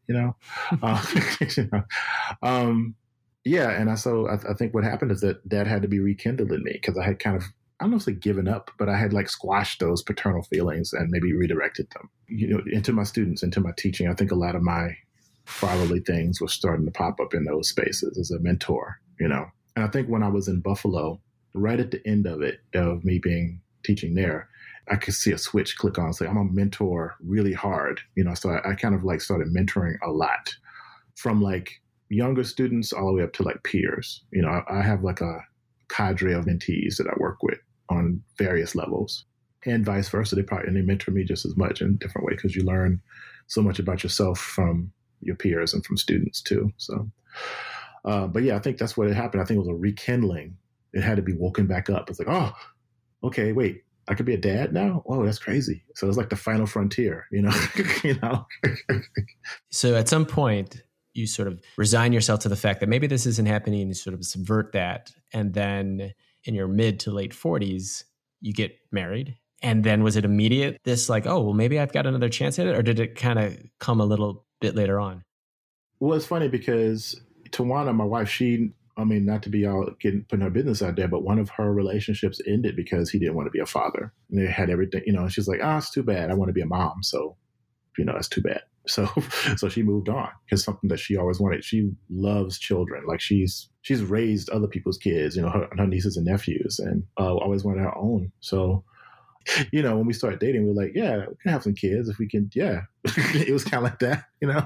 And I think what happened is that had to be rekindled in me because I had kind of, I don't know if it's given up, but I had like squashed those paternal feelings and maybe redirected them, into my students, into my teaching. I think a lot of my fatherly things were starting to pop up in those spaces as a mentor, And I think when I was in Buffalo, right at the end of me teaching there, I could see a switch click on, say, I'm a mentor really hard, so I kind of like started mentoring a lot from like younger students all the way up to like peers. I have like a cadre of mentees that I work with on various levels and vice versa. They mentor me just as much in different ways because you learn so much about yourself from your peers and from students too. So, but yeah, I think that's what happened. I think it was a rekindling it had to be woken back up. It's like, oh, okay, wait, I could be a dad now? Oh, that's crazy. So it's like the final frontier, you know? You know? So at some point, you sort of resign yourself to the fact that maybe this isn't happening, and you sort of subvert that. And then in your mid to late 40s, you get married. And then was it immediate, this like, oh, well, maybe I've got another chance at it? Or did it kind of come a little bit later on? Well, it's funny because Tawana, my wife, not to be all putting her business out there, but one of her relationships ended because he didn't want to be a father. And they had everything, you know, and she's like, oh, it's too bad. I want to be a mom. So, you know, it's too bad. So she moved on because something that she always wanted. She loves children. Like she's raised other people's kids, you know, her nieces and nephews, and always wanted her own. So, you know, when we started dating, we were like, yeah, we can have some kids if we can. Yeah, it was kind of like that, you know.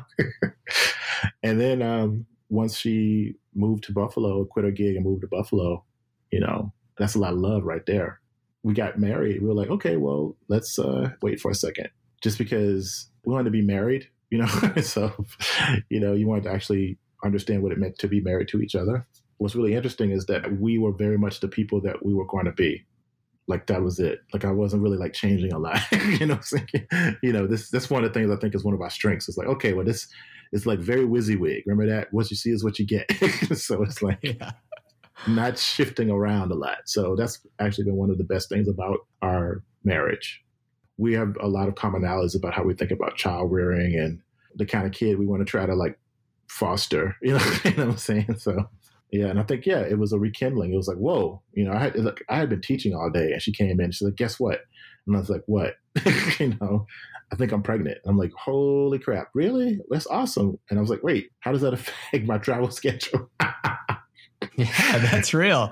And then once she moved to Buffalo, quit her gig and moved to Buffalo, you know, that's a lot of love right there. We got married. We were like, okay, well, let's wait for a second, just because we wanted to be married, you know. So, you know, you wanted to actually understand what it meant to be married to each other. What's really interesting is that we were very much the people that we were going to be. Like that was it. Like I wasn't really like changing a lot, you know. You know, that's one of the things I think is one of our strengths. It's like, okay, well, this is like very WYSIWYG. Remember that? What you see is what you get. So it's like not shifting around a lot. So that's actually been one of the best things about our marriage. We have a lot of commonalities about how we think about child rearing and the kind of kid we want to try to like foster, you know what I'm saying? So, yeah. And I think, yeah, it was a rekindling. It was like, whoa, you know, I had been teaching all day, and she came in, she's like, guess what? And I was like, what? You know, I think I'm pregnant. I'm like, holy crap. Really? That's awesome. And I was like, wait, how does that affect my travel schedule? Yeah, that's real.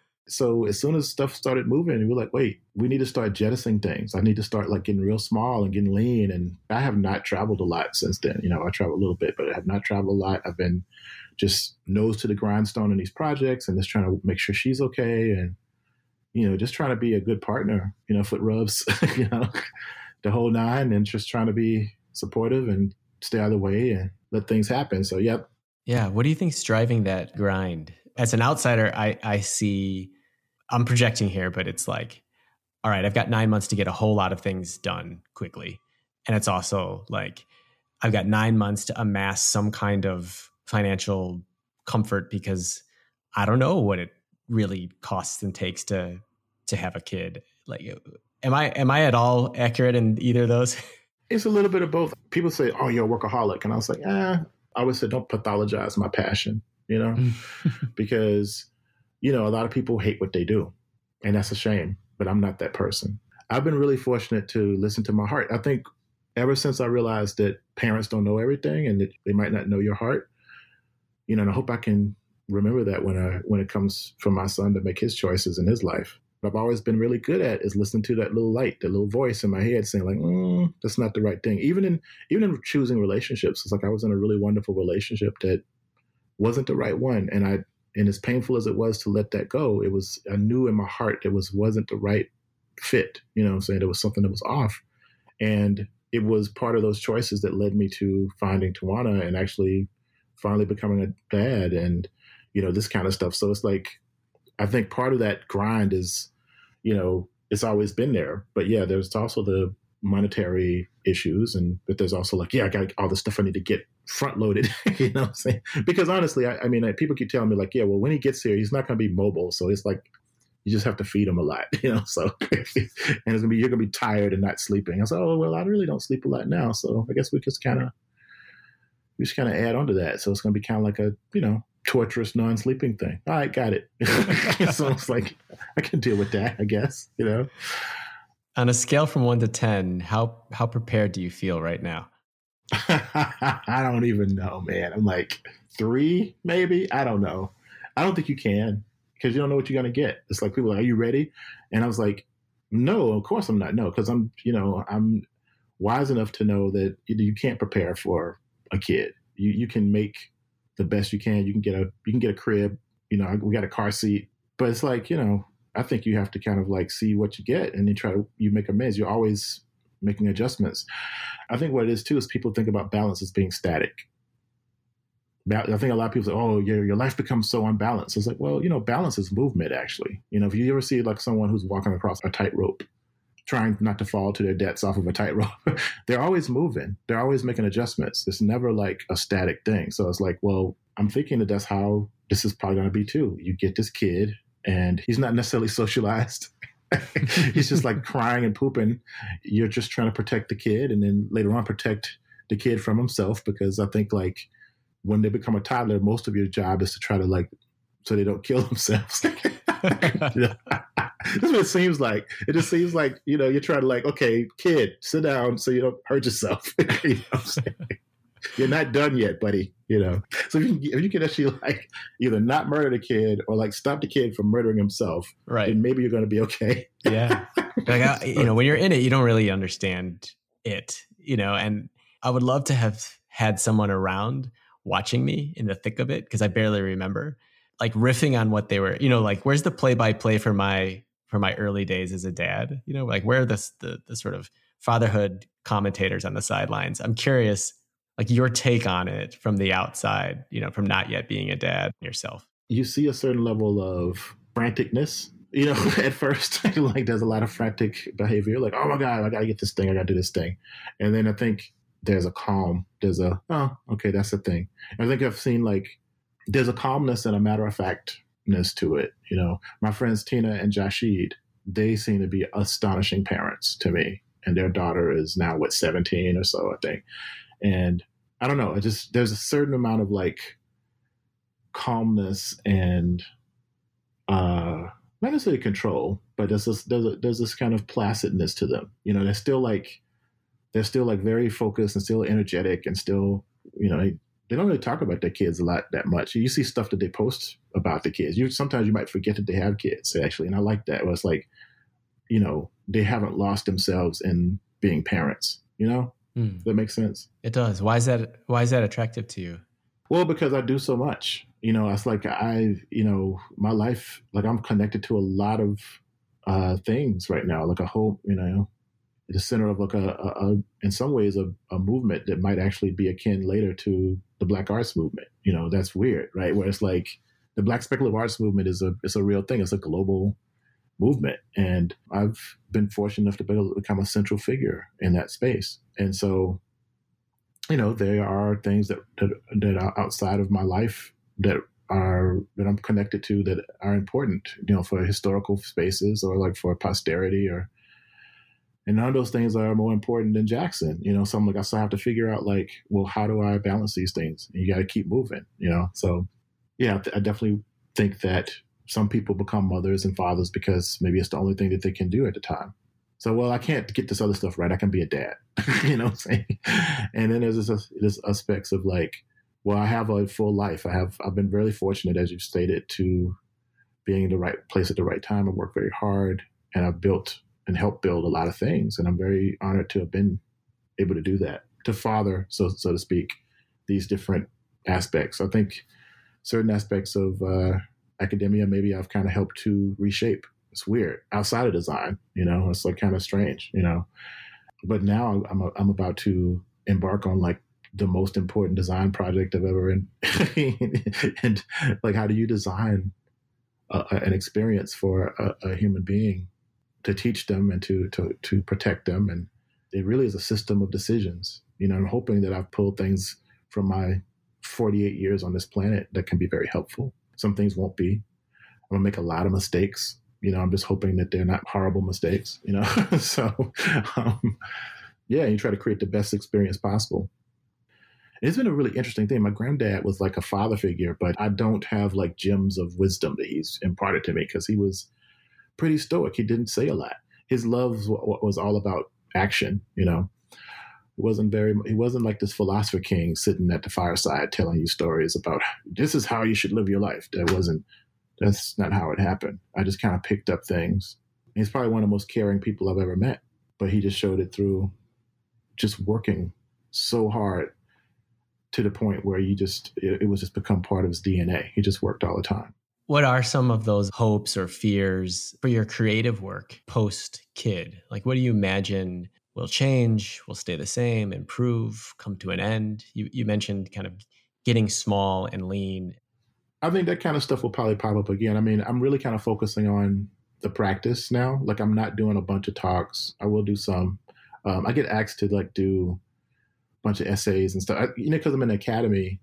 So as soon as stuff started moving, we were like, wait, we need to start jettisoning things. I need to start like getting real small and getting lean. And I have not traveled a lot since then. You know, I traveled a little bit, but I have not traveled a lot. I've been just nose to the grindstone in these projects and just trying to make sure she's okay. And, you know, just trying to be a good partner, you know, foot rubs, you know, the whole nine, and just trying to be supportive and stay out of the way and let things happen. So, yep. Yeah. What do you think's driving that grind? As an outsider, I see, I'm projecting here, but it's like, all right, I've got 9 months to get a whole lot of things done quickly. And it's also like, I've got 9 months to amass some kind of financial comfort because I don't know what it really costs and takes to have a kid. Like, am I at all accurate in either of those? It's a little bit of both. People say, oh, you're a workaholic. And I was like, I always say, don't pathologize my passion, you know, because, you know, a lot of people hate what they do, and that's a shame, but I'm not that person. I've been really fortunate to listen to my heart. I think ever since I realized that parents don't know everything and that they might not know your heart, you know, and I hope I can remember that when it comes from my son to make his choices in his life. What I've always been really good at is listening to that little light, that little voice in my head saying like, that's not the right thing. Even in choosing relationships, it's like I was in a really wonderful relationship that wasn't the right one. And as painful as it was to let that go, I knew in my heart it wasn't the right fit. You know what I'm saying? There was something that was off. And it was part of those choices that led me to finding Tawana and actually finally becoming a dad and, you know, this kind of stuff. So it's like, I think part of that grind is, you know, it's always been there. But yeah, there's also the monetary issues, but there's also like, I got all the stuff I need to get front loaded, you know what I'm saying? Because honestly, I mean, people keep telling me like, yeah, well, when he gets here, he's not going to be mobile. So it's like, you just have to feed him a lot, you know? So, and you're going to be tired and not sleeping. I was like, oh, well, I really don't sleep a lot now. So I guess we just kind of add on to that. So it's going to be kind of like a, you know, torturous non-sleeping thing. All right, got it. So it's like, I can deal with that, I guess, you know? On a scale from 1 to 10, how prepared do you feel right now? I don't even know, man. I'm like 3, maybe. I don't know. I don't think you can, because you don't know what you're going to get. It's like people are like, are you ready? And I was like, no, of course I'm not. No, because I'm wise enough to know that you can't prepare for a kid. You can make the best you can. You can get a crib. You know, we got a car seat, but it's like, you know, I think you have to kind of like see what you get and then you make amends. You're always making adjustments. I think what it is too is people think about balance as being static. I think a lot of people say, oh, your life becomes so unbalanced. It's like, well, balance is movement, actually. If you ever see like someone who's walking across a tightrope, trying not to fall to their deaths off of a tightrope, they're always moving. They're always making adjustments. It's never like a static thing. So it's like, well, I'm thinking that's how this is probably going to be too. You get this kid and he's not necessarily socialized. He's just like crying and pooping. You're just trying to protect the kid and then later on protect the kid from himself, because I think like when they become a toddler, most of your job is to try to like, so they don't kill themselves. That's what it seems like. It just seems like, you're trying to like, okay, kid, sit down so you don't hurt yourself. You know what I'm saying? You're not done yet, buddy. So if you can actually like either not murder the kid or like stop the kid from murdering himself, right, then maybe you're going to be okay. Yeah. Like, when you're in it, you don't really understand it, and I would love to have had someone around watching me in the thick of it, because I barely remember, like riffing on what they were, like where's the play-by-play for my early days as a dad, like where are the sort of fatherhood commentators on the sidelines. I'm curious, like your take on it from the outside, from not yet being a dad yourself. You see a certain level of franticness, at first, like there's a lot of frantic behavior, like, oh my God, I got to get this thing. I got to do this thing. And then I think there's a calm, oh, okay, that's the thing. I think I've seen like, there's a calmness and a matter-of-factness to it. My friends Tina and Jashid, they seem to be astonishing parents to me. And their daughter is now, 17 or so, I think. And I don't know, there's a certain amount of like calmness and not necessarily control, but there's this kind of placidness to them. They're still like very focused and still energetic and still, they don't really talk about their kids that much. You see stuff that they post about the kids. Sometimes you might forget that they have kids, actually. And I like that. It was like, they haven't lost themselves in being parents, Does that make sense? It does. Why is that attractive to you? Well, because I do so much, it's like my life, like I'm connected to a lot of things right now, like a whole, the center of like in some ways a movement that might actually be akin later to the Black arts movement. That's weird, right? Where it's like the Black speculative arts movement is a real thing. It's a global movement. And I've been fortunate enough to become a central figure in that space. And so, there are things that are outside of my life that I'm connected to that are important, for historical spaces or like for posterity and none of those things are more important than Jackson. So I'm like, I still have to figure out like, well, how do I balance these things? And you got to keep moving, So yeah, I definitely think that some people become mothers and fathers because maybe it's the only thing that they can do at the time. So, well, I can't get this other stuff right. I can be a dad, you know what I'm saying? And then there's this aspects of like, well, I have a full life. I've been really fortunate, as you've stated, to being in the right place at the right time. I work very hard and I've built and helped build a lot of things. And I'm very honored to have been able to do that, to father, so to speak, these different aspects. I think certain aspects of academia, maybe I've kind of helped to reshape. It's weird outside of design, it's like kind of strange, but now I'm about to embark on like the most important design project I've ever in. And like, how do you design an experience for a human being to teach them and to protect them? And it really is a system of decisions. I'm hoping that I've pulled things from my 48 years on this planet that can be very helpful. Some things won't be. I'm gonna make a lot of mistakes. I'm just hoping that they're not horrible mistakes, So, yeah, you try to create the best experience possible. It's been a really interesting thing. My granddad was like a father figure, but I don't have like gems of wisdom that he's imparted to me because he was pretty stoic. He didn't say a lot. His love was all about action, He wasn't like this philosopher king sitting at the fireside telling you stories about this is how you should live your life. That's not how it happened. I just kind of picked up things. He's probably one of the most caring people I've ever met, but he just showed it through just working so hard to the point where it was just become part of his DNA. He just worked all the time. What are some of those hopes or fears for your creative work post-kid? Like, what do you imagine will change, will stay the same, improve, come to an end? You mentioned kind of getting small and lean. I think that kind of stuff will probably pop up again. I mean, I'm really kind of focusing on the practice now. Like, I'm not doing a bunch of talks. I will do some. I get asked to like do a bunch of essays and stuff. Because I'm in the academy,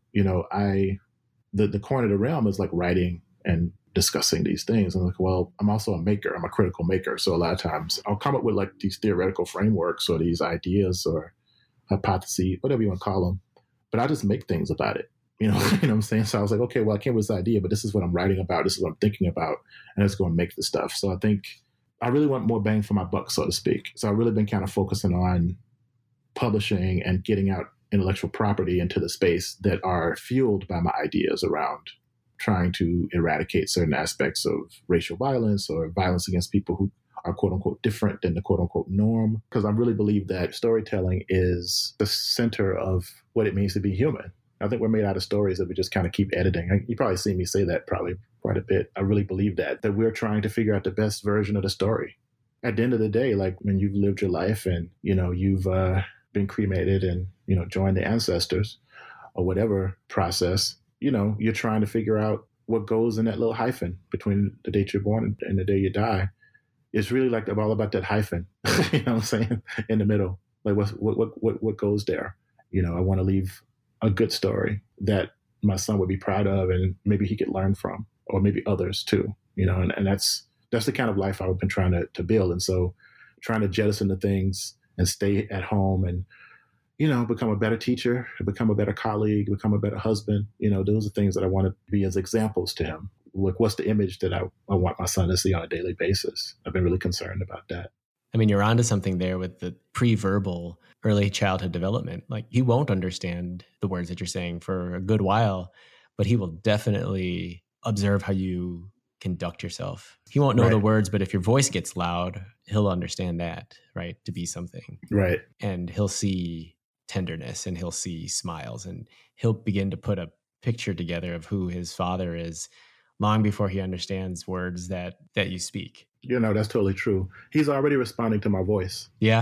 the corner of the realm is like writing and discussing these things. I'm like, well, I'm also a maker. I'm a critical maker. So a lot of times I'll come up with like these theoretical frameworks or these ideas or hypotheses, whatever you want to call them. But I just make things about it. You know what I'm saying? So I was like, okay, well, I came with this idea, but this is what I'm writing about. This is what I'm thinking about. And it's going to make the stuff. So I think I really want more bang for my buck, so to speak. So I've really been kind of focusing on publishing and getting out intellectual property into the space that are fueled by my ideas around trying to eradicate certain aspects of racial violence or violence against people who are quote unquote different than the quote unquote norm. Because I really believe that storytelling is the center of what it means to be human. I think we're made out of stories that we just kind of keep editing. You probably see me say that probably quite a bit. I really believe that we're trying to figure out the best version of the story. At the end of the day, like when you've lived your life and, you've been cremated and, joined the ancestors or whatever process, you're trying to figure out what goes in that little hyphen between the date you're born and the day you die. It's really like all about that hyphen, you know what I'm saying, in the middle. Like what goes there? I want to leave a good story that my son would be proud of and maybe he could learn from, or maybe others too, and that's the kind of life I've been trying to build. And so trying to jettison the things and stay at home and, become a better teacher, become a better colleague, become a better husband. Those are things that I want to be as examples to him. Like, what's the image that I want my son to see on a daily basis? I've been really concerned about that. I mean, you're onto something there with the pre-verbal early childhood development. Like, he won't understand the words that you're saying for a good while, but he will definitely observe how you conduct yourself. He won't know the words, but if your voice gets loud, he'll understand that, right? To be something. Right. And he'll see tenderness and he'll see smiles and he'll begin to put a picture together of who his father is long before he understands words that you speak. That's totally true. He's already responding to my voice. Yeah.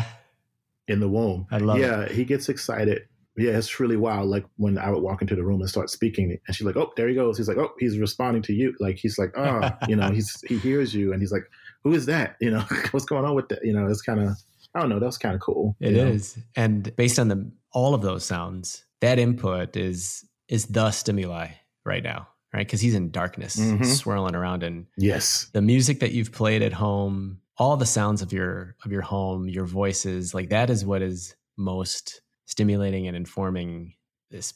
In the womb. I love it. Yeah, he gets excited. Yeah, it's really wild. Like when I would walk into the room and start speaking and she's like, oh, there he goes. He's like, oh, he's responding to you. Like, he's like, oh, he hears you. And he's like, who is that? What's going on with that? It's kind of, I don't know. That's kind of cool. It is. And based on all of those sounds, that input is the stimuli right now, right? Because he's in darkness, swirling around. And yes, the music that you've played at home, all the sounds of your home, your voices, like that is what is most stimulating and informing this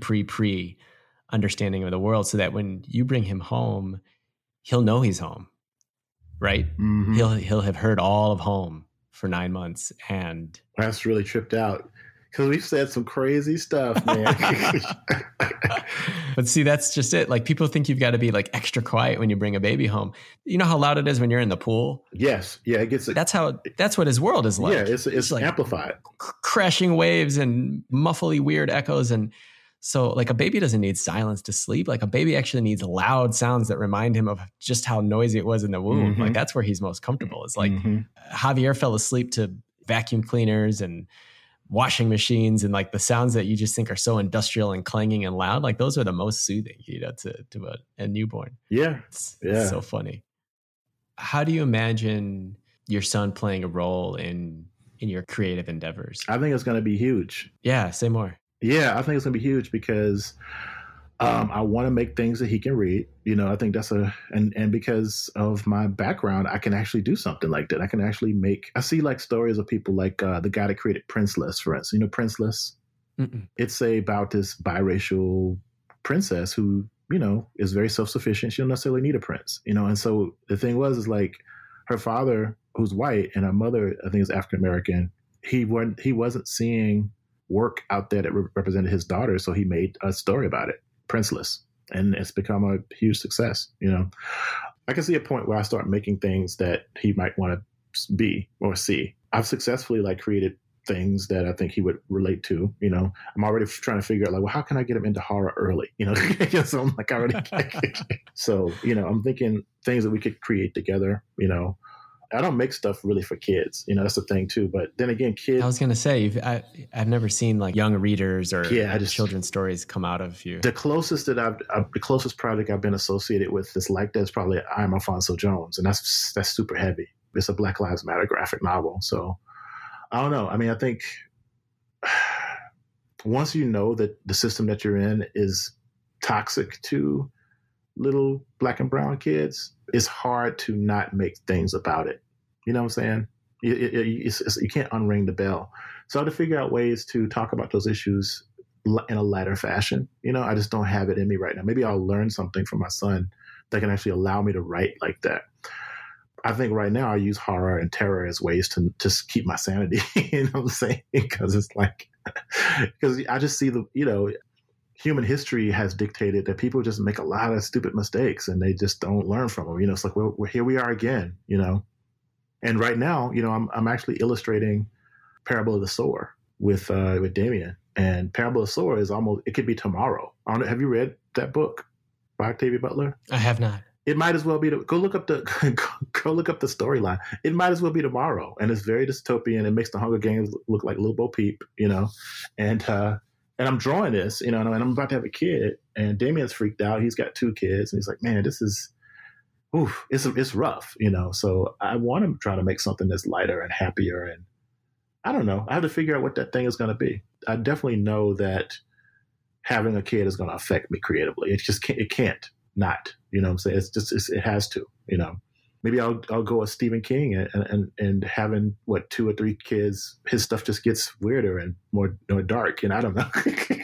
pre understanding of the world, so that when you bring him home, he'll know he's home, right? Mm-hmm. He'll have heard all of home for 9 months. And that's really tripped out because we've said some crazy stuff, man. But see, that's just it. Like, people think you've got to be like extra quiet when you bring a baby home. You know how loud it is when you're in the pool? Yes. Yeah. It gets. That's what his world is like. Yeah. It's like amplified, crashing waves and muffly weird echoes. And so like a baby doesn't need silence to sleep. Like a baby actually needs loud sounds that remind him of just how noisy it was in the womb. Mm-hmm. Like that's where he's most comfortable. It's like Javier fell asleep to vacuum cleaners and washing machines and like the sounds that you just think are so industrial and clanging and loud. Like those are the most soothing, to a newborn. Yeah. It's so funny. How do you imagine your son playing a role in your creative endeavors? I think it's going to be huge. Yeah. Say more. Yeah. I think it's going to be huge because I want to make things that he can read. I think that's and because of my background, I can actually do something like that. I can actually I see like stories of people like the guy that created Princeless, for instance. Princeless? Mm-mm. It's about this biracial princess who, is very self-sufficient. She don't necessarily need a prince, and so the thing is like her father, who's white, and her mother, I think, is African-American. He wasn't seeing work out there that represented his daughter. So he made a story about it. Princeless, and it's become a huge success. I can see a point where I start making things that he might want to be or see. I've successfully created things that I think he would relate to. I'm already trying to figure out well, how can I get him into horror early? So I'm already. So I'm thinking things that we could create together. I don't make stuff really for kids. That's the thing too. But then again, kids. I was going to say, I've never seen like young readers or children's stories come out of you. The closest project I've been associated with is like that's probably I Am Alfonso Jones, and that's super heavy. It's a Black Lives Matter graphic novel. So I don't know. I mean, I think once you know that the system that you're in is toxic to little Black and brown kids, it's hard to not make things about it. You know what I'm saying? You can't unring the bell. So I have to figure out ways to talk about those issues in a lighter fashion. I just don't have it in me right now. Maybe I'll learn something from my son that can actually allow me to write like that. I think right now I use horror and terror as ways to just keep my sanity. You know what I'm saying? Because it's like, because I just see human history has dictated that people just make a lot of stupid mistakes and they just don't learn from them. It's like, we're here we are again, And right now, I'm actually illustrating Parable of the Sower with Damien. And Parable of the Sower is it could be tomorrow. Have you read that book by Octavia Butler? I have not. It might as well be go look up the storyline. It might as well be tomorrow, and it's very dystopian. It makes the Hunger Games look like Little Bo Peep, And I'm drawing this, and I'm about to have a kid, and Damien's freaked out. He's got 2 kids, and he's like, "Man, this is, it's rough," So I want to try to make something that's lighter and happier, and I don't know. I have to figure out what that thing is going to be. I definitely know that having a kid is going to affect me creatively. It can't not. You know what I'm saying? It has to. Maybe I'll go with Stephen King and having 2 or 3 kids, his stuff just gets weirder and more dark. And I don't know.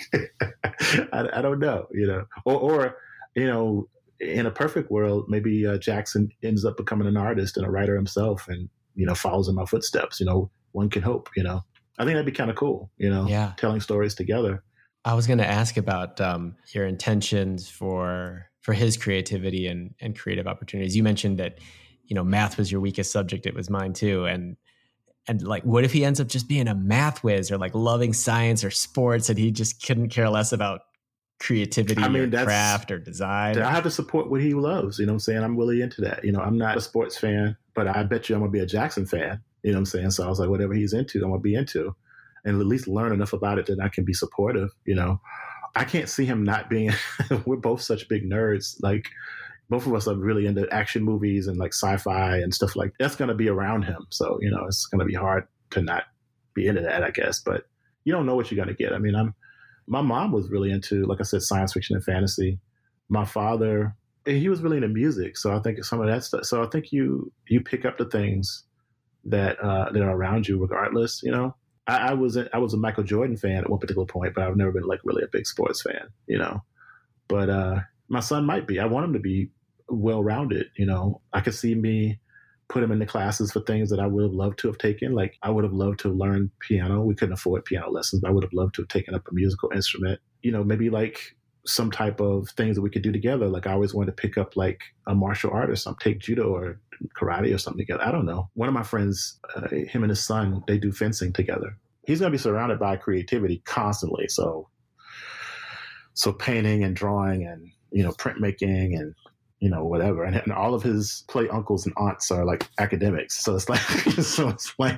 I don't know. Or in a perfect world, maybe Jackson ends up becoming an artist and a writer himself, and follows in my footsteps. One can hope. I think that'd be kind of cool. Yeah. Telling stories together. I was going to ask about your intentions for his creativity and creative opportunities. You mentioned that, math was your weakest subject. It was mine too. And like, what if he ends up just being a math whiz or like loving science or sports and he just couldn't care less about creativity or craft or design? I have to support what he loves. You know what I'm saying? I'm really into that. I'm not a sports fan, but I bet you I'm going to be a Jackson fan. You know what I'm saying? So I was like, whatever he's into, I'm going to be into. And at least learn enough about it that I can be supportive. I can't see him not being, we're both such big nerds. Like, both of us are really into action movies and like sci-fi and stuff like that's going to be around him. So, it's going to be hard to not be into that, I guess. But you don't know what you're going to get. I mean, my mom was really into, like I said, science fiction and fantasy. My father, he was really into music. So I think some of that stuff. So I think you pick up the things that are around you regardless, I was a Michael Jordan fan at one particular point, but I've never been like really a big sports fan, But my son might be. I want him to be well-rounded, I could see me put him into classes for things that I would have loved to have taken. Like I would have loved to learn piano. We couldn't afford piano lessons, but I would have loved to have taken up a musical instrument. Maybe like some type of things that we could do together. Like I always wanted to pick up like a martial art or something, take judo or karate or something together. I don't know. One of my friends, him and his son, they do fencing together. He's going to be surrounded by creativity constantly. So painting and drawing and, printmaking and, whatever. And all of his play uncles and aunts are like academics. So it's like, he's going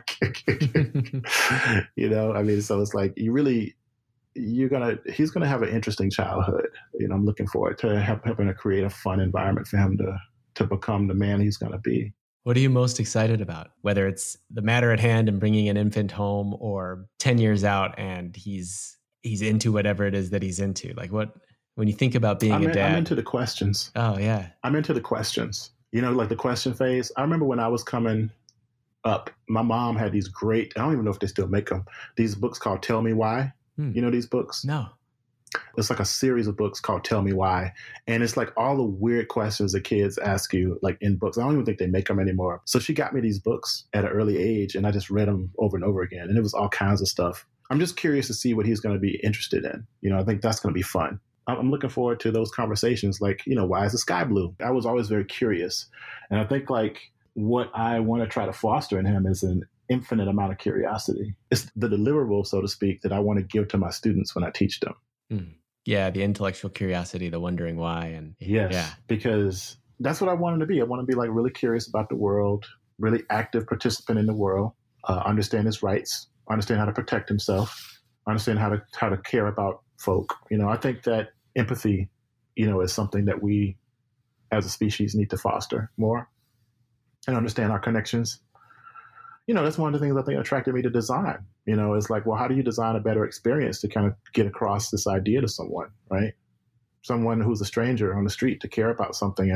to have an interesting childhood. I'm looking forward to helping to create a fun environment for him to become the man he's going to be. What are you most excited about? Whether it's the matter at hand and bringing an infant home, or 10 years out and he's into whatever it is that he's into. Like when you think about being a dad. I'm into the questions. Oh yeah. I'm into the questions. Like the question phase. I remember when I was coming up, my mom had these great, I don't even know if they still make them, these books called Tell Me Why. You know these books? No. It's like a series of books called Tell Me Why. And it's like all the weird questions that kids ask you, like in books. I don't even think they make them anymore. So she got me these books at an early age, and I just read them over and over again. And it was all kinds of stuff. I'm just curious to see what he's going to be interested in. I think that's going to be fun. I'm looking forward to those conversations. Like, why is the sky blue? I was always very curious. And I think like what I want to try to foster in him is an infinite amount of curiosity. It's the deliverable, so to speak, that I want to give to my students when I teach them. Yeah, the intellectual curiosity, the wondering why. And yes, because that's what I want him to be. I want to be like really curious about the world, really active participant in the world, understand his rights, understand how to protect himself, understand how to care about folk. I think that empathy, is something that we as a species need to foster more and understand our connections. That's one of the things I think attracted me to design. It's like, well, how do you design a better experience to kind of get across this idea to someone, right? Someone who's a stranger on the street to care about something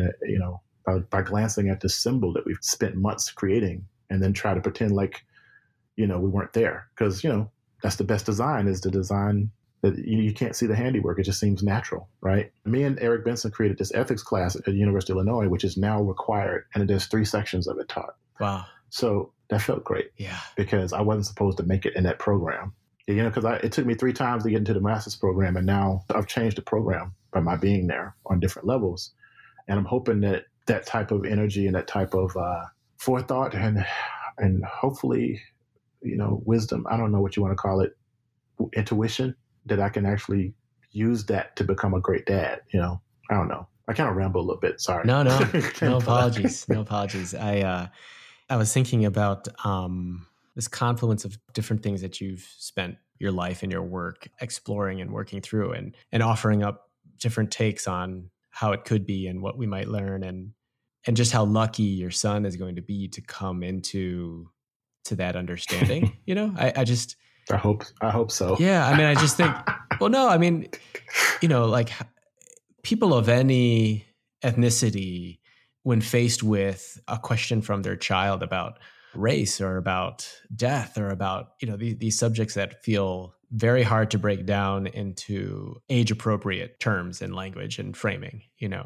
by glancing at this symbol that we've spent months creating and then try to pretend like, we weren't there. Because, that's the best design, is the design that you can't see the handiwork. It just seems natural, right? Me and Eric Benson created this ethics class at the University of Illinois, which is now required. And there's 3 sections of it taught. Wow. So that felt great. Yeah. Because I wasn't supposed to make it in that program. Because it took me 3 times to get into the master's program. And now I've changed the program by my being there on different levels. And I'm hoping that type of energy and that type of forethought and hopefully, wisdom, I don't know what you want to call it, intuition, that I can actually use that to become a great dad. I don't know. I kind of ramble a little bit. Sorry. No apologies. No apologies. I was thinking about this confluence of different things that you've spent your life and your work exploring and working through and offering up different takes on how it could be and what we might learn and just how lucky your son is going to be to come into that understanding. I hope so. Yeah. I mean, I just think, well, no, I mean, like people of any ethnicity, when faced with a question from their child about race or about death or about, these subjects that feel very hard to break down into age appropriate terms and language and framing,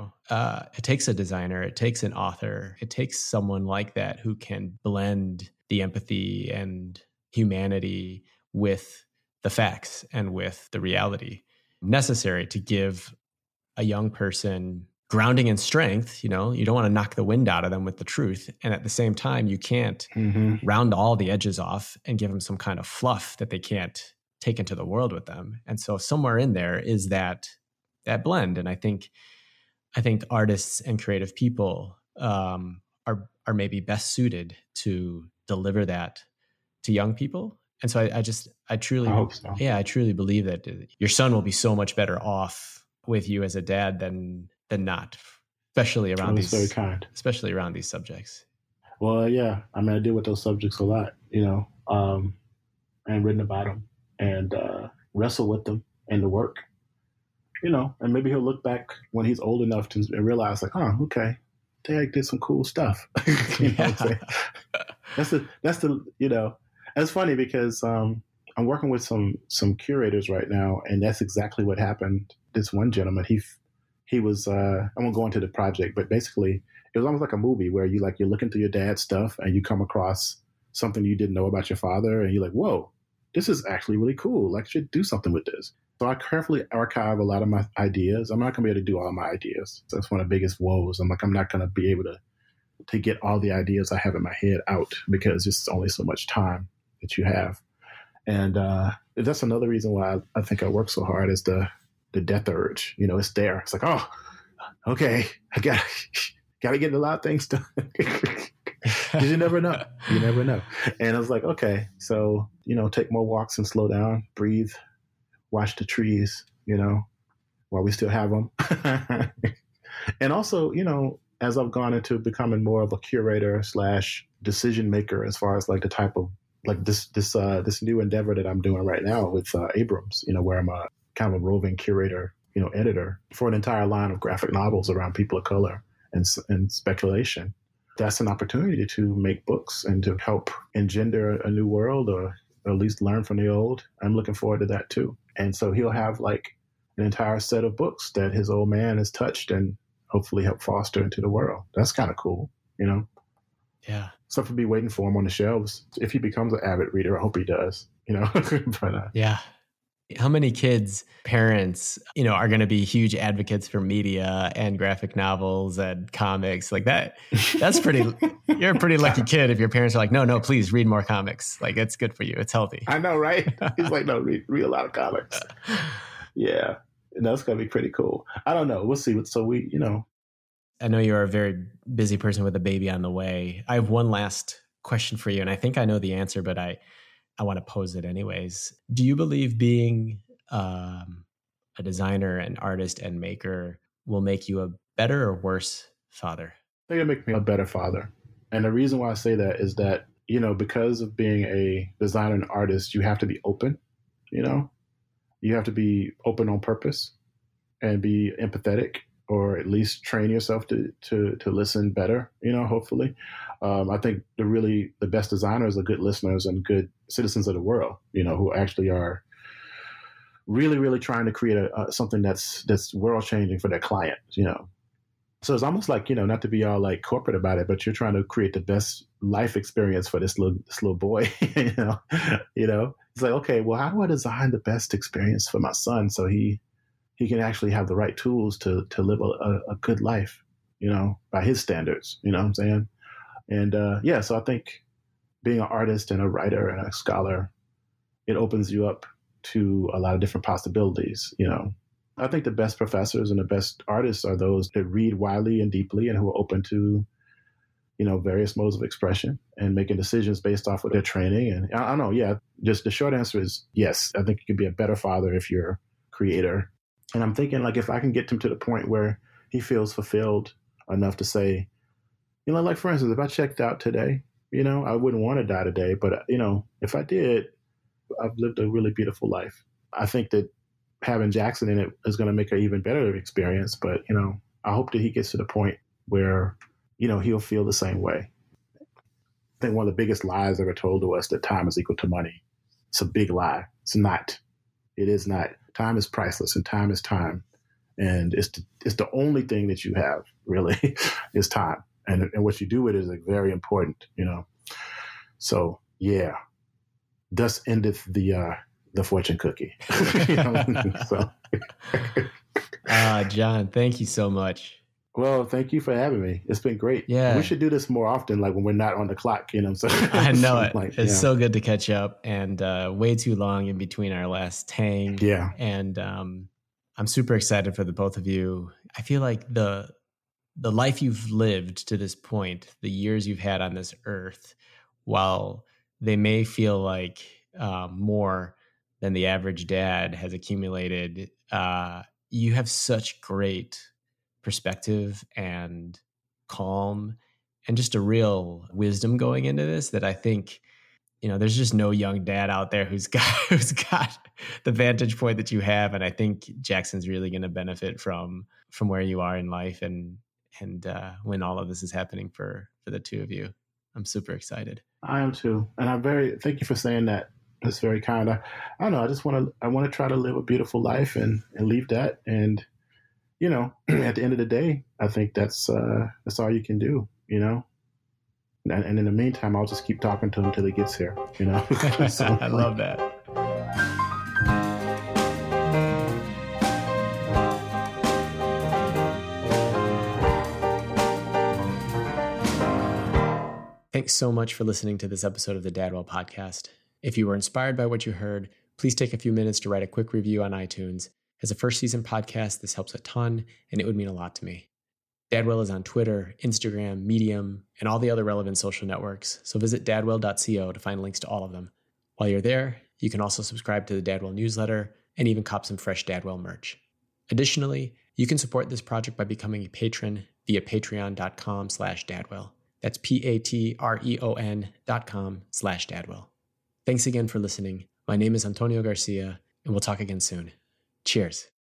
it takes a designer, it takes an author, it takes someone like that who can blend the empathy and humanity with the facts and with the reality necessary to give a young person grounding and strength. You don't want to knock the wind out of them with the truth. And at the same time, you can't round all the edges off and give them some kind of fluff that they can't take into the world with them. And so somewhere in there is that blend. And I think artists and creative people are maybe best suited to deliver that to young people. And so I truly hope so. Yeah, I truly believe that your son will be so much better off with you as a dad than not, especially around very kind. Especially around these subjects. Well, yeah. I mean, I deal with those subjects a lot, and written about them and wrestle with them in the work, and maybe he'll look back when he's old enough to realize like, oh, okay, Dad did some cool stuff. What I'm saying? That's the it's funny because I'm working with some curators right now, and that's exactly what happened. This one gentleman, he was I won't go into the project, but basically it was almost like a movie where you're looking through your dad's stuff and you come across something you didn't know about your father, and you're like, whoa, this is actually really cool. Like, I should do something with this. So I carefully archive a lot of my ideas. I'm not going to be able to do all of my ideas. So that's one of the biggest woes. I'm not going to be able to get all the ideas I have in my head out because there's only so much time that you have. And that's another reason why I think I work so hard is the death urge. It's there. It's like, oh, okay, I got to get a lot of things done. Because you never know. You never know. And I was like, okay, so, take more walks and slow down, breathe, watch the trees, while we still have them. And also, as I've gone into becoming more of a curator / decision maker, as far as like the type of like this new endeavor that I'm doing right now with Abrams, where I'm a kind of a roving curator, editor for an entire line of graphic novels around people of color and speculation. That's an opportunity to make books and to help engender a new world or at least learn from the old. I'm looking forward to that too. And so he'll have like an entire set of books that his old man has touched and hopefully help foster into the world. That's kind of cool, Yeah. Stuff will be waiting for him on the shelves. If he becomes an avid reader, I hope he does, but yeah. How many kids, parents, are going to be huge advocates for media and graphic novels and comics like that? That's you're a pretty lucky kid if your parents are like, no, please read more comics. Like, it's good for you. It's healthy. I know, right? He's like, no, read a lot of comics. Yeah. And that's going to be pretty cool. I don't know. We'll see. So I know you're a very busy person with a baby on the way. I have one last question for you, and I think I know the answer, but I want to pose it anyways. Do you believe being a designer, an artist, and maker will make you a better or worse father? I think it'll make me a better father. And the reason why I say that is that, because of being a designer and artist, you have to be open, you have to be open on purpose and be empathetic, or at least train yourself to listen better, hopefully. I think the best designers are good listeners and good citizens of the world, who actually are really, really trying to create something that's world changing for their client, So it's almost like, not to be all like corporate about it, but you're trying to create the best life experience for this little boy, It's like, okay, well, how do I design the best experience for my son so he can actually have the right tools to live a good life, by his standards, you know what I'm saying? And so I think being an artist and a writer and a scholar, it opens you up to a lot of different possibilities, I think the best professors and the best artists are those that read widely and deeply and who are open to, various modes of expression and making decisions based off of their training. And I don't know, just the short answer is yes. I think you could be a better father if you're a creator. And I'm thinking, like, if I can get him to the point where he feels fulfilled enough to say, like, for instance, if I checked out today, I wouldn't want to die today. But, if I did, I've lived a really beautiful life. I think that having Jackson in it is going to make an even better experience. But, I hope that he gets to the point where, he'll feel the same way. I think one of the biggest lies ever told to us that time is equal to money. It's a big lie. It's not. It is not. Time is priceless, and time is time. And it's the only thing that you have, really, is time. And what you do with it is like very important, So, yeah. Thus endeth the fortune cookie. John, thank you so much. Well, thank you for having me. It's been great. Yeah. We should do this more often, like when we're not on the clock, So I know it. It's so good to catch up, and way too long in between our last tang. Yeah. And I'm super excited for the both of you. I feel like the life you've lived to this point, the years you've had on this earth, while they may feel like more than the average dad has accumulated, you have such great perspective and calm and just a real wisdom going into this that I think, there's just no young dad out there who's got the vantage point that you have. And I think Jackson's really going to benefit from where you are in life and when all of this is happening for the two of you. I'm super excited. I am too. And thank you for saying that. That's very kind. I don't know. I want to try to live a beautiful life and leave that. And, at the end of the day, I think that's all you can do, And in the meantime, I'll just keep talking to him until he gets here, So, I love that. Thanks so much for listening to this episode of the Dadwell Podcast. If you were inspired by what you heard, please take a few minutes to write a quick review on iTunes. As a first season podcast, this helps a ton, and it would mean a lot to me. Dadwell is on Twitter, Instagram, Medium, and all the other relevant social networks, so visit dadwell.co to find links to all of them. While you're there, you can also subscribe to the Dadwell newsletter and even cop some fresh Dadwell merch. Additionally, you can support this project by becoming a patron via patreon.com/Dadwell. That's patreon.com/Dadwell. Thanks again for listening. My name is Antonio Garcia, and we'll talk again soon. Cheers.